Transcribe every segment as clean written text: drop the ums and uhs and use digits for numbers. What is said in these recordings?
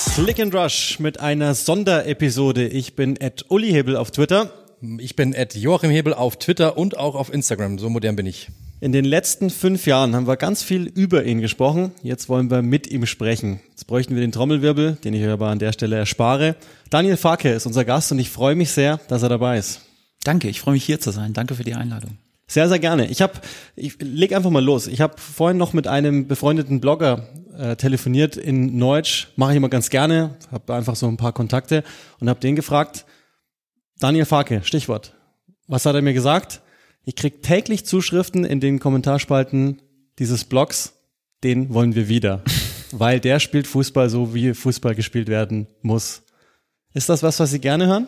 Click and Rush mit einer Sonderepisode. Ich bin @Uli-Hebel auf Twitter. Ich bin @Joachim Hebel auf Twitter und auch auf Instagram. So modern bin ich. In den letzten 5 Jahren haben wir ganz viel über ihn gesprochen. Jetzt wollen wir mit ihm sprechen. Jetzt bräuchten wir den Trommelwirbel, den ich euch aber an der Stelle erspare. Daniel Farke ist unser Gast und ich freue mich sehr, dass er dabei ist. Danke, ich freue mich hier zu sein. Danke für die Einladung. Sehr, sehr gerne. Ich leg einfach mal los. Ich habe vorhin noch mit einem befreundeten Blogger telefoniert in Neutsch. Mache ich immer ganz gerne. Habe einfach so ein paar Kontakte und habe den gefragt, Daniel Farke, Stichwort. Was hat er mir gesagt? Ich krieg täglich Zuschriften in den Kommentarspalten dieses Blogs, den wollen wir wieder. Weil der spielt Fußball so, wie Fußball gespielt werden muss. Ist das was Sie gerne hören?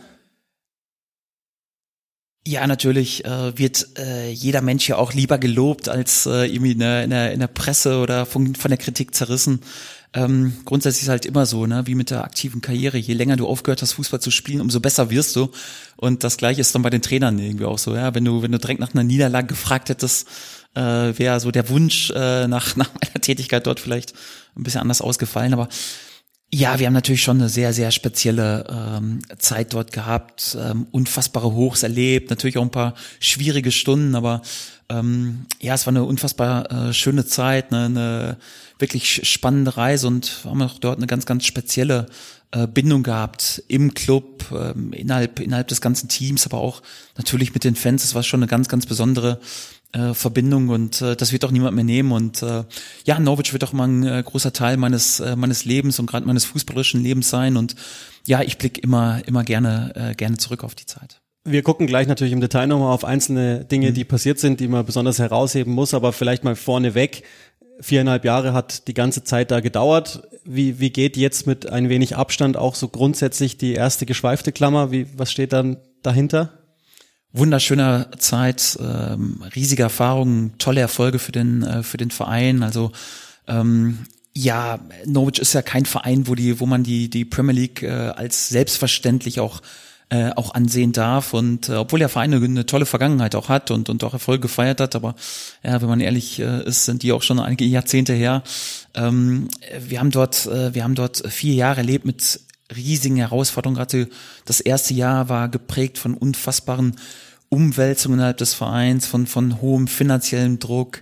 Ja, natürlich wird jeder Mensch ja auch lieber gelobt, als irgendwie in der Presse oder von der Kritik zerrissen. Grundsätzlich ist halt immer so, ne, wie mit der aktiven Karriere. Je länger du aufgehört hast, Fußball zu spielen, umso besser wirst du. Und das Gleiche ist dann bei den Trainern irgendwie auch so. Ja, wenn du direkt nach einer Niederlage gefragt hättest, wäre so der Wunsch nach meiner Tätigkeit dort vielleicht ein bisschen anders ausgefallen. Aber ja, wir haben natürlich schon eine sehr, sehr spezielle Zeit dort gehabt, unfassbare Hochs erlebt, natürlich auch ein paar schwierige Stunden, aber ja, es war eine unfassbar schöne Zeit, eine wirklich spannende Reise und haben auch dort eine ganz, ganz spezielle Bindung gehabt im Club, innerhalb des ganzen Teams, aber auch natürlich mit den Fans. Es war schon eine ganz, ganz besondere Verbindung und das wird auch niemand mehr nehmen und ja, Norwich wird auch immer ein großer Teil meines Lebens und gerade meines fußballerischen Lebens sein und ja, ich blicke immer gerne zurück auf die Zeit. Wir gucken gleich natürlich im Detail nochmal auf einzelne Dinge, die passiert sind, die man besonders herausheben muss, aber vielleicht mal vorneweg. 4,5 Jahre hat die ganze Zeit da gedauert. Wie geht jetzt mit ein wenig Abstand auch so grundsätzlich die erste geschweifte Klammer? Was steht dann dahinter? Wunderschöner Zeit, riesige Erfahrungen, tolle Erfolge für den Verein. Also ja, Norwich ist ja kein Verein, wo man die Premier League als selbstverständlich auch ansehen darf und obwohl der Verein eine tolle Vergangenheit auch hat und auch Erfolge gefeiert hat, aber ja, wenn man ehrlich ist, sind die auch schon einige Jahrzehnte her. Wir haben dort 4 Jahre erlebt mit riesigen Herausforderungen. Gerade das erste Jahr war geprägt von unfassbaren Umwälzungen innerhalb des Vereins, von hohem finanziellem Druck.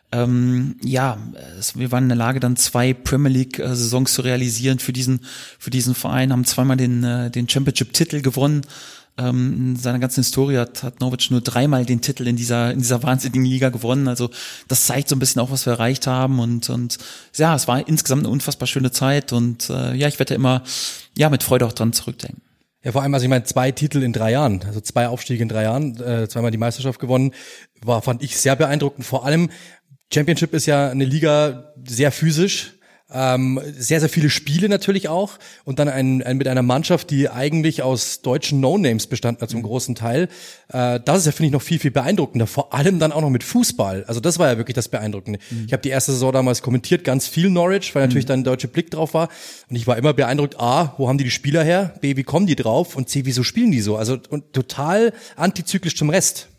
Ja, wir waren in der Lage, dann 2 Premier League Saisons zu realisieren für diesen Verein, haben zweimal den Championship-Titel gewonnen. In seiner ganzen Historie hat Norwich nur 3-mal den Titel in dieser wahnsinnigen Liga gewonnen. Also das zeigt so ein bisschen auch, was wir erreicht haben und ja, es war insgesamt eine unfassbar schöne Zeit und ja, ich werde immer ja mit Freude auch dran zurückdenken. Ja, vor allem, also ich meine, 2 Titel in 3 Jahren, also 2 Aufstiege in 3 Jahren, zweimal die Meisterschaft gewonnen, fand ich sehr beeindruckend. Vor allem Championship ist ja eine Liga sehr physisch, sehr, sehr viele Spiele natürlich auch und dann mit einer Mannschaft, die eigentlich aus deutschen No-Names bestand zum großen Teil. Das ist ja, finde ich, noch viel, viel beeindruckender, vor allem dann auch noch mit Fußball. Also das war ja wirklich das Beeindruckende. Ich habe die erste Saison damals kommentiert, ganz viel Norwich, weil natürlich dann ein deutscher Blick drauf war und ich war immer beeindruckt, A, wo haben die Spieler her, B, wie kommen die drauf und C, wieso spielen die so? Also und total antizyklisch zum Rest.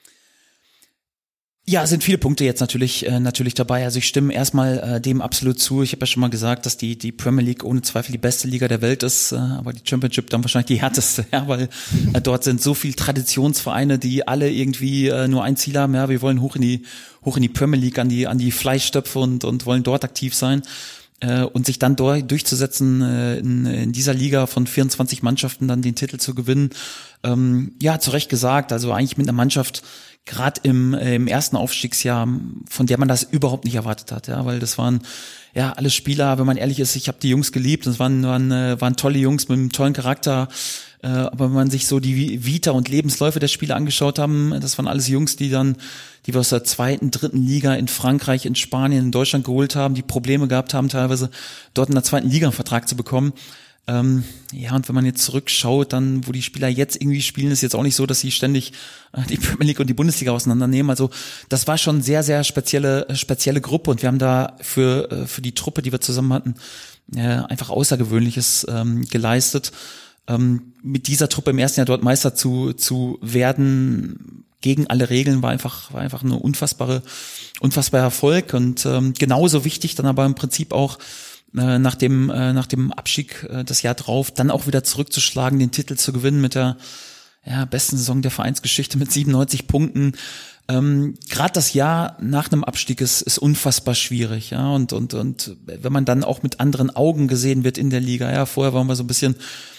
Ja, sind viele Punkte jetzt natürlich dabei. Also ich stimme erstmal dem absolut zu. Ich habe ja schon mal gesagt, dass die Premier League ohne Zweifel die beste Liga der Welt ist, aber die Championship dann wahrscheinlich die härteste, ja, weil dort sind so viele Traditionsvereine, die alle irgendwie nur ein Ziel haben, ja, wir wollen hoch in die Premier League, an die Fleischstöpfe und wollen dort aktiv sein. Und sich dann durchzusetzen, in dieser Liga von 24 Mannschaften dann den Titel zu gewinnen. Ja, zu Recht gesagt, also eigentlich mit einer Mannschaft, gerade im ersten Aufstiegsjahr, von der man das überhaupt nicht erwartet hat, ja, weil das waren ja alle Spieler, wenn man ehrlich ist, ich habe die Jungs geliebt, das waren tolle Jungs mit einem tollen Charakter, aber wenn man sich so die Vita und Lebensläufe der Spieler angeschaut haben, das waren alles Jungs, die wir aus der 2., 3. Liga in Frankreich, in Spanien, in Deutschland geholt haben, die Probleme gehabt haben, teilweise dort in der 2. Liga einen Vertrag zu bekommen. Ja, und wenn man jetzt zurückschaut, dann, wo die Spieler jetzt irgendwie spielen, ist jetzt auch nicht so, dass sie ständig die Premier League und die Bundesliga auseinandernehmen. Also das war schon sehr, sehr spezielle Gruppe und wir haben da für die Truppe, die wir zusammen hatten, einfach Außergewöhnliches geleistet. Mit dieser Truppe im ersten Jahr dort Meister zu werden, gegen alle Regeln, war einfach eine unfassbarer Erfolg und genauso wichtig dann aber im Prinzip auch nach dem Abstieg das Jahr drauf, dann auch wieder zurückzuschlagen, den Titel zu gewinnen mit der besten Saison der Vereinsgeschichte mit 97 Punkten. Gerade das Jahr nach einem Abstieg ist unfassbar schwierig, ja, und wenn man dann auch mit anderen Augen gesehen wird in der Liga, ja, vorher waren wir so ein bisschen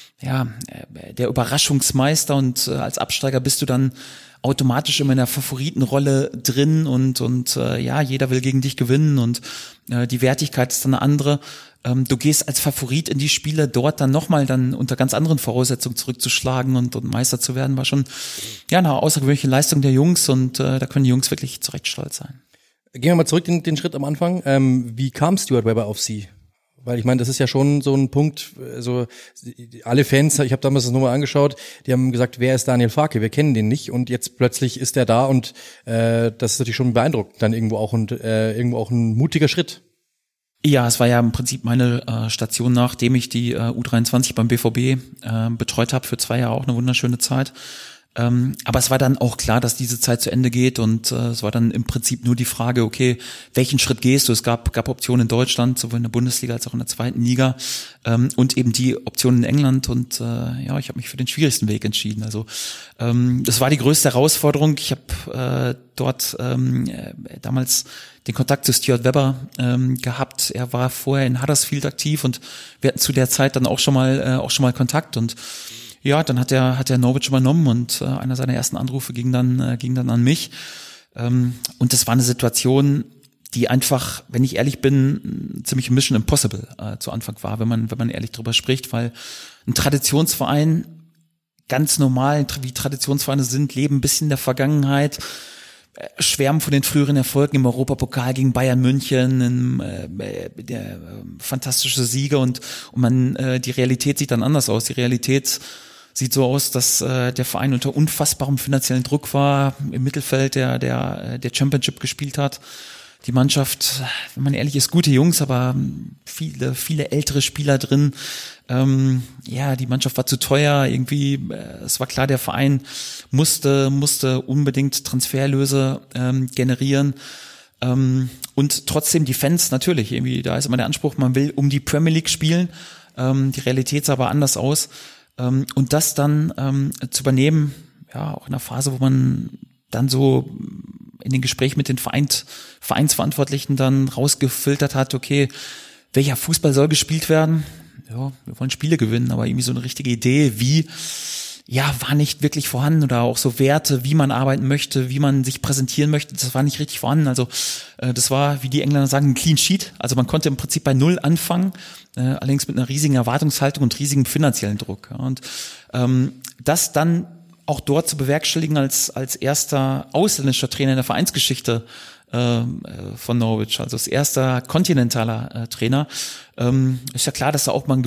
der Überraschungsmeister und als Absteiger bist du dann automatisch immer in der Favoritenrolle drin und jeder will gegen dich gewinnen und die Wertigkeit ist dann eine andere. Du gehst als Favorit in die Spiele, dort dann nochmal dann unter ganz anderen Voraussetzungen zurückzuschlagen und Meister zu werden, war schon eine außergewöhnliche Leistung der Jungs und da können die Jungs wirklich zu Recht stolz sein. Gehen wir mal zurück den Schritt am Anfang. Wie kam Stuart Webber auf Sie? Weil ich meine, das ist ja schon so ein Punkt, so alle Fans, ich habe damals das nochmal angeschaut, die haben gesagt, wer ist Daniel Farke? Wir kennen den nicht und jetzt plötzlich ist er da und das ist natürlich schon beeindruckend dann irgendwo auch ein mutiger Schritt. Ja, es war ja im Prinzip meine Station, nachdem ich die U23 beim BVB betreut habe, für 2 Jahre auch eine wunderschöne Zeit. Aber es war dann auch klar, dass diese Zeit zu Ende geht und es war dann im Prinzip nur die Frage, okay, welchen Schritt gehst du? Es gab Optionen in Deutschland, sowohl in der Bundesliga als auch in der 2. Liga und eben die Option in England und ich habe mich für den schwierigsten Weg entschieden. Also das war die größte Herausforderung. Ich habe dort damals den Kontakt zu Stuart Webber gehabt. Er war vorher in Huddersfield aktiv und wir hatten zu der Zeit dann auch schon mal Kontakt und ja, dann hat er Norwich übernommen und einer seiner ersten Anrufe ging dann an mich. Und das war eine Situation, die einfach, wenn ich ehrlich bin, ziemlich Mission Impossible zu Anfang war, wenn man ehrlich drüber spricht, weil ein Traditionsverein, ganz normal, wie Traditionsvereine sind, leben ein bisschen in der Vergangenheit, schwärmen von den früheren Erfolgen im Europapokal gegen Bayern München, der fantastische Siege und man die Realität sieht dann anders aus. Die Realität sieht so aus, dass der Verein unter unfassbarem finanziellen Druck war, im Mittelfeld der Championship gespielt hat. Die Mannschaft, wenn man ehrlich ist, gute Jungs, aber viele ältere Spieler drin. Die Mannschaft war zu teuer. Irgendwie, es war klar, der Verein musste unbedingt Transfererlöse generieren. Und trotzdem die Fans natürlich. Irgendwie, da ist immer der Anspruch, man will um die Premier League spielen. Die Realität sah aber anders aus. Und das dann zu übernehmen, ja, auch in einer Phase, wo man dann so in den Gesprächen mit den Vereinsverantwortlichen dann rausgefiltert hat, okay, welcher Fußball soll gespielt werden? Ja, wir wollen Spiele gewinnen, aber irgendwie so eine richtige Idee, wie, ja, war nicht wirklich vorhanden oder auch so Werte, wie man arbeiten möchte, wie man sich präsentieren möchte, das war nicht richtig vorhanden. Also das war, wie die Engländer sagen, ein Clean Sheet. Also man konnte im Prinzip bei Null anfangen, allerdings mit einer riesigen Erwartungshaltung und riesigem finanziellen Druck. Ja. Und das dann auch dort zu bewerkstelligen als erster ausländischer Trainer in der Vereinsgeschichte von Norwich, also als erster kontinentaler Trainer, ist ja klar, dass da auch mal ein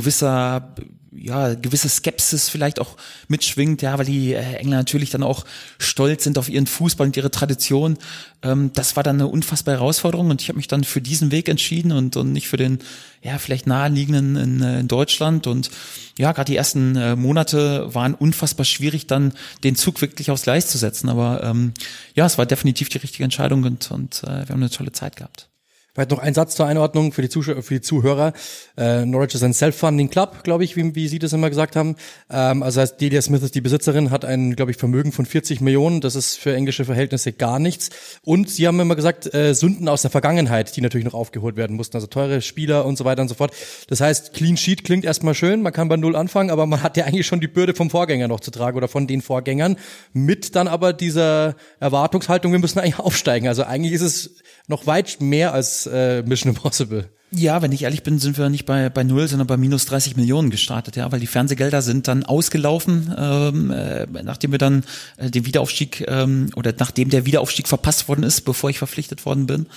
gewisse Skepsis vielleicht auch mitschwingt, ja, weil die Engländer natürlich dann auch stolz sind auf ihren Fußball und ihre Tradition. Das war dann eine unfassbare Herausforderung und ich habe mich dann für diesen Weg entschieden und nicht für den, ja, vielleicht naheliegenden in Deutschland. Und ja, gerade die ersten Monate waren unfassbar schwierig, dann den Zug wirklich aufs Gleis zu setzen. Aber es war definitiv die richtige Entscheidung und wir haben eine tolle Zeit gehabt. Vielleicht noch ein Satz zur Einordnung für die Zuhörer. Norwich ist ein Self-Funding Club, glaube ich, wie Sie das immer gesagt haben. Also heißt, Delia Smith ist die Besitzerin, hat ein, glaube ich, Vermögen von 40 Millionen. Das ist für englische Verhältnisse gar nichts. Und Sie haben immer gesagt, Sünden aus der Vergangenheit, die natürlich noch aufgeholt werden mussten. Also teure Spieler und so weiter und so fort. Das heißt, Clean Sheet klingt erstmal schön, man kann bei Null anfangen, aber man hat ja eigentlich schon die Bürde vom Vorgänger noch zu tragen oder von den Vorgängern. Mit dann aber dieser Erwartungshaltung, wir müssen eigentlich aufsteigen. Also eigentlich ist es noch weit mehr als Mission Impossible. Ja, wenn ich ehrlich bin, sind wir nicht bei Null, sondern bei minus 30 Millionen gestartet, ja, weil die Fernsehgelder sind dann ausgelaufen, nachdem wir dann den Wiederaufstieg oder nachdem der Wiederaufstieg verpasst worden ist, bevor ich verpflichtet worden bin.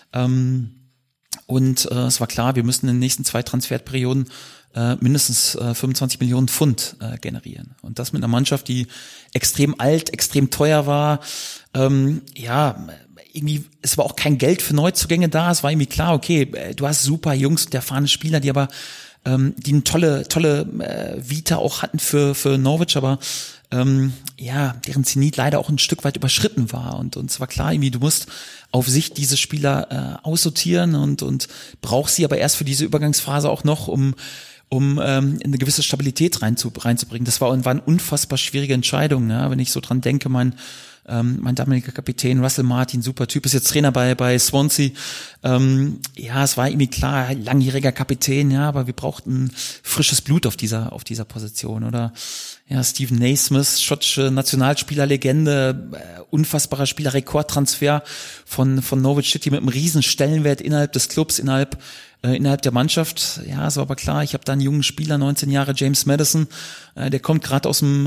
Und es war klar, wir müssen in den nächsten 2 Transferperioden mindestens 25 Millionen Pfund generieren. Und das mit einer Mannschaft, die extrem alt, extrem teuer war, irgendwie, es war auch kein Geld für Neuzugänge da, es war irgendwie klar, okay, du hast super Jungs und erfahrene Spieler, die aber, die eine tolle Vita auch hatten für Norwich, aber deren Zenit leider auch ein Stück weit überschritten war. Und es war klar, irgendwie, du musst auf Sicht diese Spieler aussortieren und brauchst sie aber erst für diese Übergangsphase auch noch, um eine gewisse Stabilität reinzubringen. Das waren unfassbar schwierige Entscheidungen, ja? Wenn ich so dran denke, mein damaliger Kapitän Russell Martin, super Typ, ist jetzt Trainer bei Swansea. Es war irgendwie klar, langjähriger Kapitän, ja, aber wir brauchten frisches Blut auf dieser Position. Oder Stephen Naismith, schottische Nationalspielerlegende, unfassbarer Spieler, Rekordtransfer von Norwich City mit einem riesen Stellenwert innerhalb des Clubs, innerhalb der Mannschaft. Ja, es war aber klar, ich habe da einen jungen Spieler, 19 Jahre, James Maddison, der kommt gerade von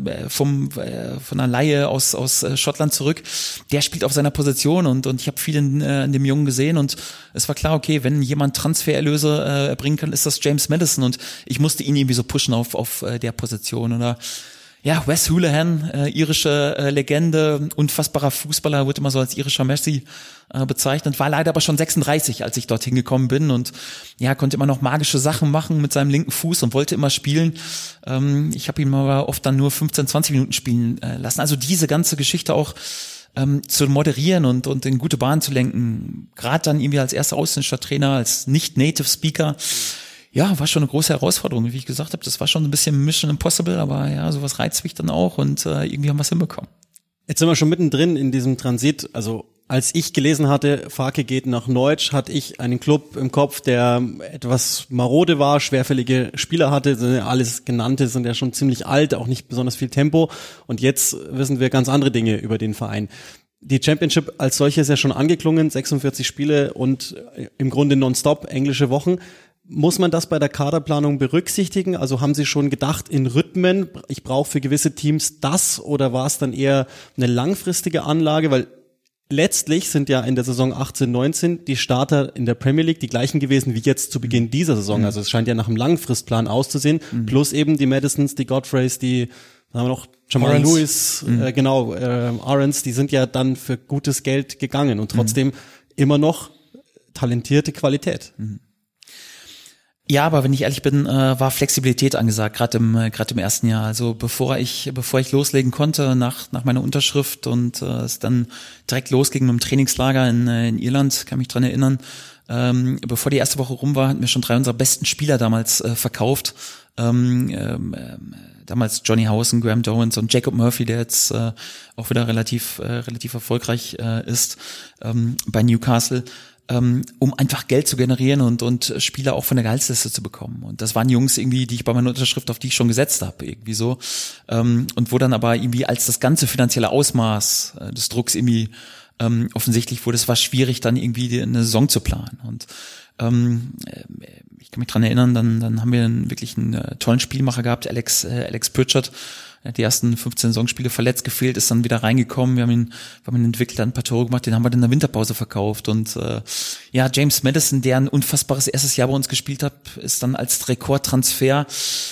einer Leihe aus Schottland zurück. Der spielt auf seiner Position und ich habe viel in dem Jungen gesehen und es war klar, okay, wenn jemand Transfererlöse erbringen kann, ist das James Maddison und ich musste ihn irgendwie so pushen auf der Position. Oder Wes Hoolahan, irische Legende, unfassbarer Fußballer, wird immer so als irischer Messi bezeichnet, war leider aber schon 36, als ich dorthin gekommen bin und konnte immer noch magische Sachen machen mit seinem linken Fuß und wollte immer spielen. Ich habe ihn aber oft dann nur 15, 20 Minuten spielen lassen. Also diese ganze Geschichte auch zu moderieren und in gute Bahn zu lenken, gerade dann irgendwie als erster ausländischer Trainer, als nicht-Native Speaker, war schon eine große Herausforderung. Wie ich gesagt habe, das war schon ein bisschen Mission Impossible, aber sowas reizt mich dann auch und irgendwie haben wir es hinbekommen. Jetzt sind wir schon mittendrin in diesem Transit. Also als ich gelesen hatte, Farke geht nach Norwich, hatte ich einen Club im Kopf, der etwas marode war, schwerfällige Spieler hatte, alles Genannte sind ja schon ziemlich alt, auch nicht besonders viel Tempo. Und jetzt wissen wir ganz andere Dinge über den Verein. Die Championship als solche ist ja schon angeklungen, 46 Spiele und im Grunde nonstop, englische Wochen. Muss man das bei der Kaderplanung berücksichtigen? Also haben Sie schon gedacht in Rhythmen, ich brauche für gewisse Teams das, oder war es dann eher eine langfristige Anlage? Weil letztlich sind ja in der Saison 18/19 die Starter in der Premier League die gleichen gewesen wie jetzt zu Beginn dieser Saison. Also es scheint ja nach einem Langfristplan auszusehen. Plus eben die Madisons, die Godfreys, die haben wir noch Jamal Lewis, Aarons, die sind ja dann für gutes Geld gegangen und trotzdem immer noch talentierte Qualität. Ja, aber wenn ich ehrlich bin, war Flexibilität angesagt, gerade im ersten Jahr. Also bevor ich loslegen konnte nach meiner Unterschrift und es dann direkt losging mit dem Trainingslager in Irland, kann mich dran erinnern. Bevor die erste Woche rum war, hatten wir schon 3 unserer besten Spieler damals verkauft. Damals Johnny Howson, Graham Dorrans und Jacob Murphy, der jetzt auch wieder relativ erfolgreich ist bei Newcastle. Um einfach Geld zu generieren und Spieler auch von der Gehaltsliste zu bekommen. Und das waren Jungs irgendwie, die ich bei meiner Unterschrift, auf die ich schon gesetzt habe, irgendwie so. Und wo dann aber irgendwie als das ganze finanzielle Ausmaß des Drucks irgendwie offensichtlich wurde, es war schwierig, dann irgendwie eine Saison zu planen. Und ich kann mich dran erinnern, dann haben wir wirklich einen tollen Spielmacher gehabt, Alex Pritchard. Er hat die ersten 15 Saisonspiele verletzt, gefehlt, ist dann wieder reingekommen. Wir haben ihn entwickelt, ein paar Tore gemacht, den haben wir dann in der Winterpause verkauft. Und James Maddison, der ein unfassbares erstes Jahr bei uns gespielt hat, ist dann als Rekordtransfer,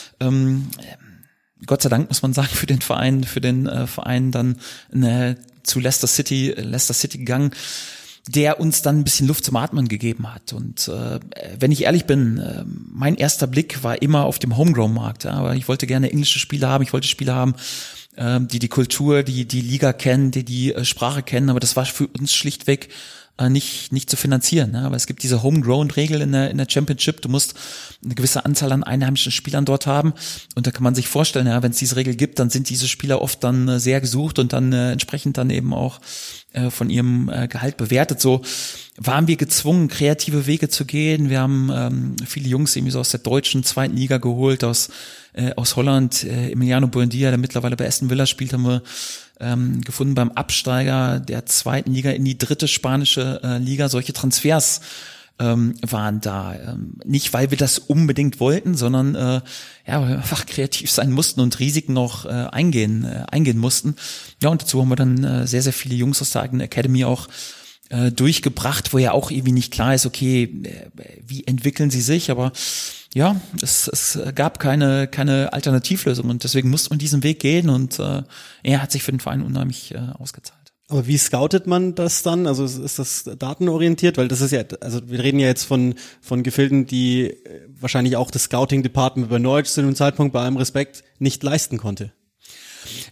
Gott sei Dank muss man sagen, für den Verein dann zu Leicester City gegangen, der uns dann ein bisschen Luft zum Atmen gegeben hat. Und wenn ich ehrlich bin, mein erster Blick war immer auf dem Homegrown-Markt. Ja, aber ich wollte gerne englische Spieler haben, ich wollte Spieler haben, die Kultur, die Liga kennen, die Sprache kennen, aber das war für uns schlichtweg nicht zu finanzieren, ne? Aber es gibt diese Homegrown-Regel in der Championship. Du musst eine gewisse Anzahl an einheimischen Spielern dort haben. Und da kann man sich vorstellen, ja, wenn es diese Regel gibt, dann sind diese Spieler oft dann sehr gesucht und dann entsprechend dann eben auch von ihrem Gehalt bewertet. So waren wir gezwungen, kreative Wege zu gehen. Wir haben viele Jungs irgendwie so aus der deutschen 2. Liga geholt, aus Holland. Emiliano Buendia, der mittlerweile bei Aston Villa spielt, haben wir gefunden beim Absteiger der 2. Liga in die 3. spanische Liga. Solche Transfers waren da. Nicht, weil wir das unbedingt wollten, sondern weil wir einfach kreativ sein mussten und Risiken auch eingehen mussten. Ja, und dazu haben wir dann sehr, sehr viele Jungs aus der eigenen Academy auch durchgebracht, wo ja auch irgendwie nicht klar ist, okay, wie entwickeln sie sich, aber ja, es gab keine Alternativlösung und deswegen musste man diesen Weg gehen und er hat sich für den Verein unheimlich ausgezahlt. Aber wie scoutet man das dann? Also ist das datenorientiert? Weil das ist ja, also wir reden ja jetzt von Gefilden, die wahrscheinlich auch das Scouting-Department bei Norwich zu dem Zeitpunkt bei allem Respekt nicht leisten konnte.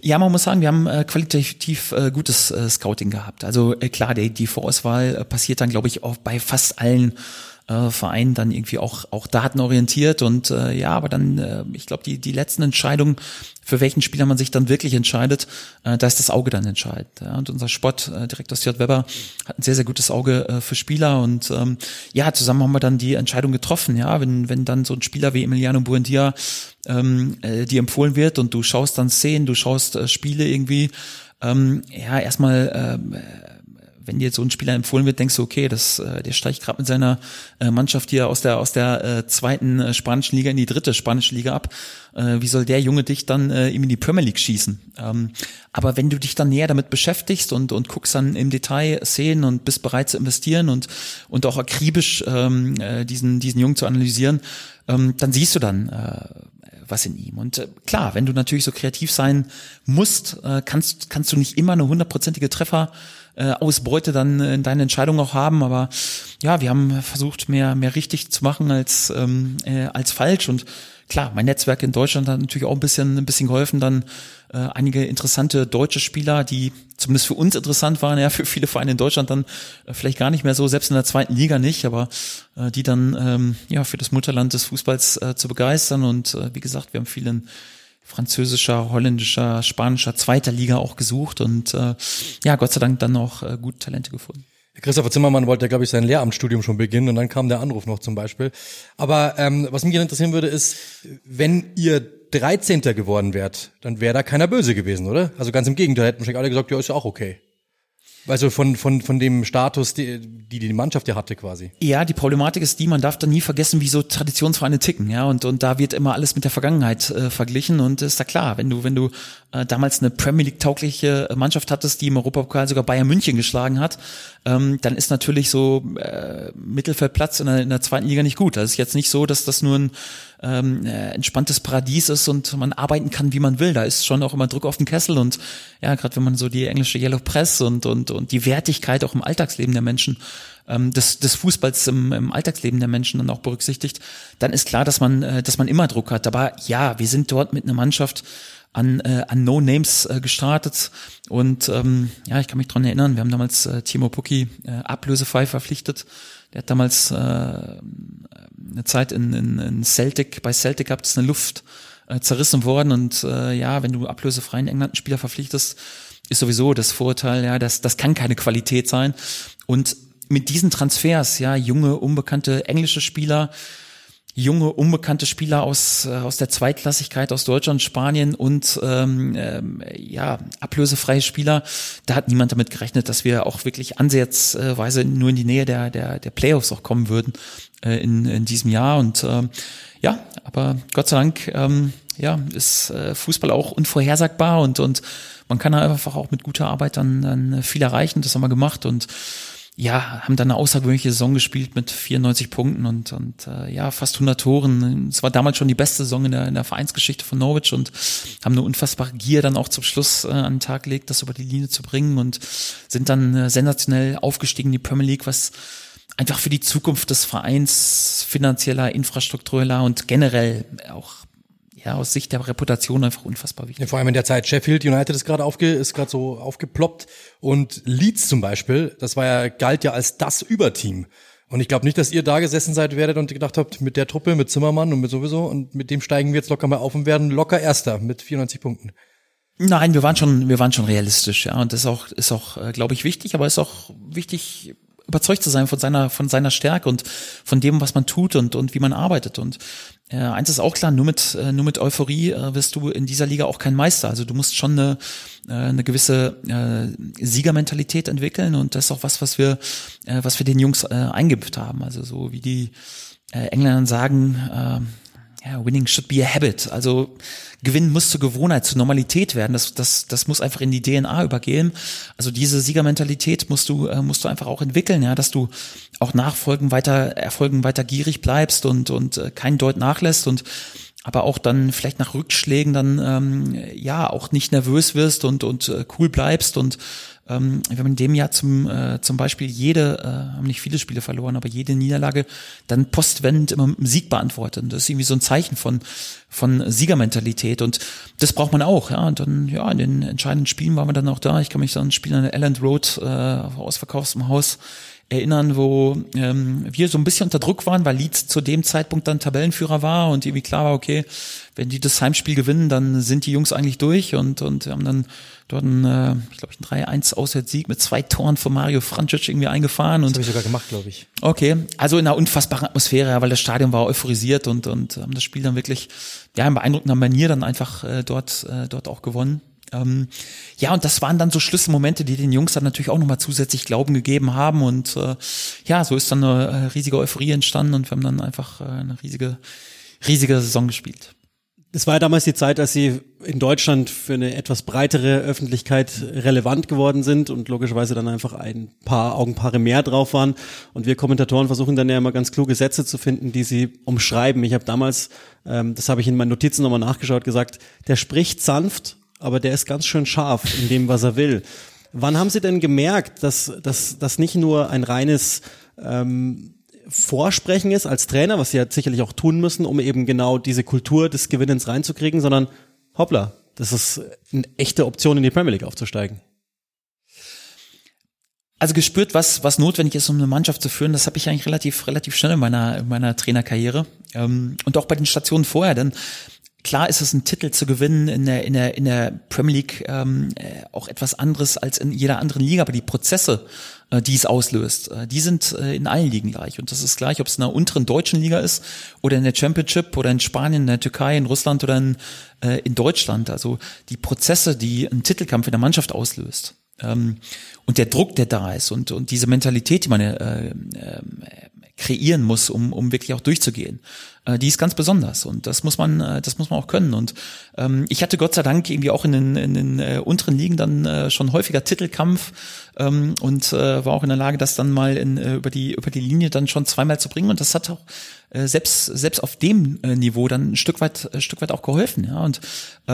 Ja, man muss sagen, wir haben qualitativ gutes Scouting gehabt. Also klar, die Vorauswahl passiert dann, glaube ich, auch bei fast allen Vereinen dann irgendwie auch datenorientiert und aber dann, ich glaube, die letzten Entscheidungen, für welchen Spieler man sich dann wirklich entscheidet, da ist das Auge dann entscheidend. Ja. Und unser Sportdirektor Stuart Webber hat ein sehr, sehr gutes Auge für Spieler und zusammen haben wir dann die Entscheidung getroffen, ja, wenn dann so ein Spieler wie Emiliano Buendia dir empfohlen wird und du schaust dann Szenen, du schaust Spiele irgendwie, erstmal wenn dir so ein Spieler empfohlen wird, denkst du, okay, der steigt gerade mit seiner Mannschaft hier aus der zweiten spanischen Liga in die dritte spanische Liga ab. Wie soll der Junge dich dann ihm in die Premier League schießen? Aber wenn du dich dann näher damit beschäftigst und guckst dann im Detail Szenen und bist bereit zu investieren und auch akribisch diesen Jungen zu analysieren, dann siehst du dann was in ihm. Und klar, wenn du natürlich so kreativ sein musst, kannst du nicht immer eine 100%ige Trefferausbeute dann in deinen Entscheidungen auch haben, aber ja, wir haben versucht, mehr richtig zu machen als falsch und klar, mein Netzwerk in Deutschland hat natürlich auch ein bisschen geholfen, dann einige interessante deutsche Spieler, die zumindest für uns interessant waren, ja, für viele Vereine in Deutschland dann vielleicht gar nicht mehr so, selbst in der zweiten Liga nicht, aber die dann für das Mutterland des Fußballs zu begeistern und wie gesagt, wir haben viel in französischer, holländischer, spanischer, zweiter Liga auch gesucht und Gott sei Dank dann auch gute Talente gefunden. Christopher Zimmermann wollte ja, glaube ich, sein Lehramtsstudium schon beginnen und dann kam der Anruf noch zum Beispiel. Aber was mich interessieren würde, ist, wenn ihr 13. geworden wärt, dann wäre da keiner böse gewesen, oder? Also ganz im Gegenteil, hätten wahrscheinlich alle gesagt, ja, ist ja auch okay. Also von dem Status, die Mannschaft ja hatte quasi. Ja, die Problematik ist die, man darf da nie vergessen, wie so Traditionsvereine ticken, ja, und da wird immer alles mit der Vergangenheit verglichen und ist da klar, wenn du damals eine Premier League taugliche Mannschaft hattest, die im Europapokal sogar Bayern München geschlagen hat, dann ist natürlich so Mittelfeldplatz in der zweiten Liga nicht gut. Das ist jetzt nicht so, dass das nur ein entspanntes Paradies ist und man arbeiten kann, wie man will. Da ist schon auch immer Druck auf den Kessel und ja, gerade wenn man so die englische Yellow Press und die Wertigkeit auch im Alltagsleben der Menschen, des Fußballs im Alltagsleben der Menschen dann auch berücksichtigt, dann ist klar, dass man immer Druck hat. Aber ja, wir sind dort mit einer Mannschaft an No-Names gestartet und ich kann mich dran erinnern, wir haben damals Timo Pukki ablösefrei verpflichtet. Der hat damals eine Zeit in Celtic, bei Celtic gab es eine Luft zerrissen worden und wenn du ablösefrei in England einen Spieler verpflichtest, ist sowieso das Vorurteil, das kann keine Qualität sein. Und mit diesen Transfers, junge, unbekannte englische Spieler, junge, unbekannte Spieler aus der Zweitklassigkeit aus Deutschland, Spanien und ablösefreie Spieler, da hat niemand damit gerechnet, dass wir auch wirklich ansatzweise nur in die Nähe der Playoffs auch kommen würden in diesem Jahr und aber Gott sei Dank ist Fußball auch unvorhersagbar und man kann einfach auch mit guter Arbeit dann viel erreichen, das haben wir gemacht und haben dann eine außergewöhnliche Saison gespielt mit 94 Punkten und fast 100 Toren. Es war damals schon die beste Saison in der Vereinsgeschichte von Norwich und haben eine unfassbare Gier dann auch zum Schluss an den Tag gelegt, das über die Linie zu bringen und sind dann sensationell aufgestiegen in die Premier League, was einfach für die Zukunft des Vereins finanzieller, infrastruktureller und generell auch aus Sicht der Reputation einfach unfassbar wichtig. Ja, vor allem in der Zeit Sheffield United ist gerade so aufgeploppt und Leeds zum Beispiel, galt ja als das Überteam. Und ich glaube nicht, dass ihr da gesessen werdet und gedacht habt, mit der Truppe, mit Zimmermann und mit sowieso und mit dem steigen wir jetzt locker mal auf und werden locker Erster mit 94 Punkten. Nein, wir waren schon realistisch, und das ist auch, glaube ich, wichtig, aber ist auch wichtig, überzeugt zu sein von seiner Stärke und von dem, was man tut und wie man arbeitet. Und eins ist auch klar, nur mit Euphorie wirst du in dieser Liga auch kein Meister. Also du musst schon eine gewisse Siegermentalität entwickeln und das ist auch was wir den Jungs eingeimpft haben. Also so wie die Engländer sagen, winning should be a habit. Also Gewinnen muss zur Gewohnheit, zur Normalität werden. Das muss einfach in die DNA übergehen. Also diese Siegermentalität musst du einfach auch entwickeln, dass du auch Erfolgen weiter gierig bleibst und keinen Deut nachlässt und aber auch dann vielleicht nach Rückschlägen dann auch nicht nervös wirst und cool bleibst und Wir haben in dem Jahr zum Beispiel haben nicht viele Spiele verloren, aber jede Niederlage dann postwendend immer mit einem Sieg beantwortet. Und das ist irgendwie so ein Zeichen von Siegermentalität, und das braucht man auch, ja. Und dann, ja, in den entscheidenden Spielen waren wir dann auch da. Ich kann mich an ein Spiel an der Elland Road auf ausverkauftem Haus erinnern, wo wir so ein bisschen unter Druck waren, weil Leeds zu dem Zeitpunkt dann Tabellenführer war und irgendwie klar war, okay, wenn die das Heimspiel gewinnen, dann sind die Jungs eigentlich durch, und haben dann dort einen 3-1 Auswärtssieg mit 2 Toren von Mario Francic irgendwie eingefahren. Das und habe ich sogar gemacht, glaube ich. Okay, also in einer unfassbaren Atmosphäre, ja, weil das Stadion war euphorisiert und haben das Spiel dann wirklich in beeindruckender Manier dann einfach dort auch gewonnen. Ja, und das waren dann so Schlüsselmomente, die den Jungs dann natürlich auch nochmal zusätzlich Glauben gegeben haben, und so ist dann eine riesige Euphorie entstanden, und wir haben dann einfach eine riesige Saison gespielt. Es war ja damals die Zeit, als sie in Deutschland für eine etwas breitere Öffentlichkeit relevant geworden sind und logischerweise dann einfach ein paar Augenpaare mehr drauf waren. Und wir Kommentatoren versuchen dann ja immer ganz kluge Sätze zu finden, die sie umschreiben. Ich habe damals, das habe ich in meinen Notizen nochmal nachgeschaut, gesagt, der spricht sanft, aber der ist ganz schön scharf in dem, was er will. Wann haben Sie denn gemerkt, dass das nicht nur ein reines Vorsprechen ist als Trainer, was Sie ja sicherlich auch tun müssen, um eben genau diese Kultur des Gewinnens reinzukriegen, sondern hoppla, das ist eine echte Option, in die Premier League aufzusteigen? Also gespürt, was notwendig ist, um eine Mannschaft zu führen, das habe ich eigentlich relativ schnell in meiner Trainerkarriere, und auch bei den Stationen vorher, denn klar ist es ein Titel zu gewinnen in der Premier League auch etwas anderes als in jeder anderen Liga, aber die Prozesse, die es auslöst, die sind in allen Ligen gleich, und das ist gleich, ob es in der unteren deutschen Liga ist oder in der Championship oder in Spanien, in der Türkei, in Russland oder in Deutschland. Also die Prozesse, die ein Titelkampf in der Mannschaft auslöst, und der Druck, der da ist, und diese Mentalität, die man kreieren muss, um wirklich auch durchzugehen, die ist ganz besonders, und das muss man auch können. Und ich hatte Gott sei Dank irgendwie auch in den unteren Ligen dann schon häufiger Titelkampf, und war auch in der Lage, das dann mal über die Linie dann schon zweimal zu bringen, und das hat auch selbst auf dem Niveau dann ein Stück weit auch geholfen, ja. Und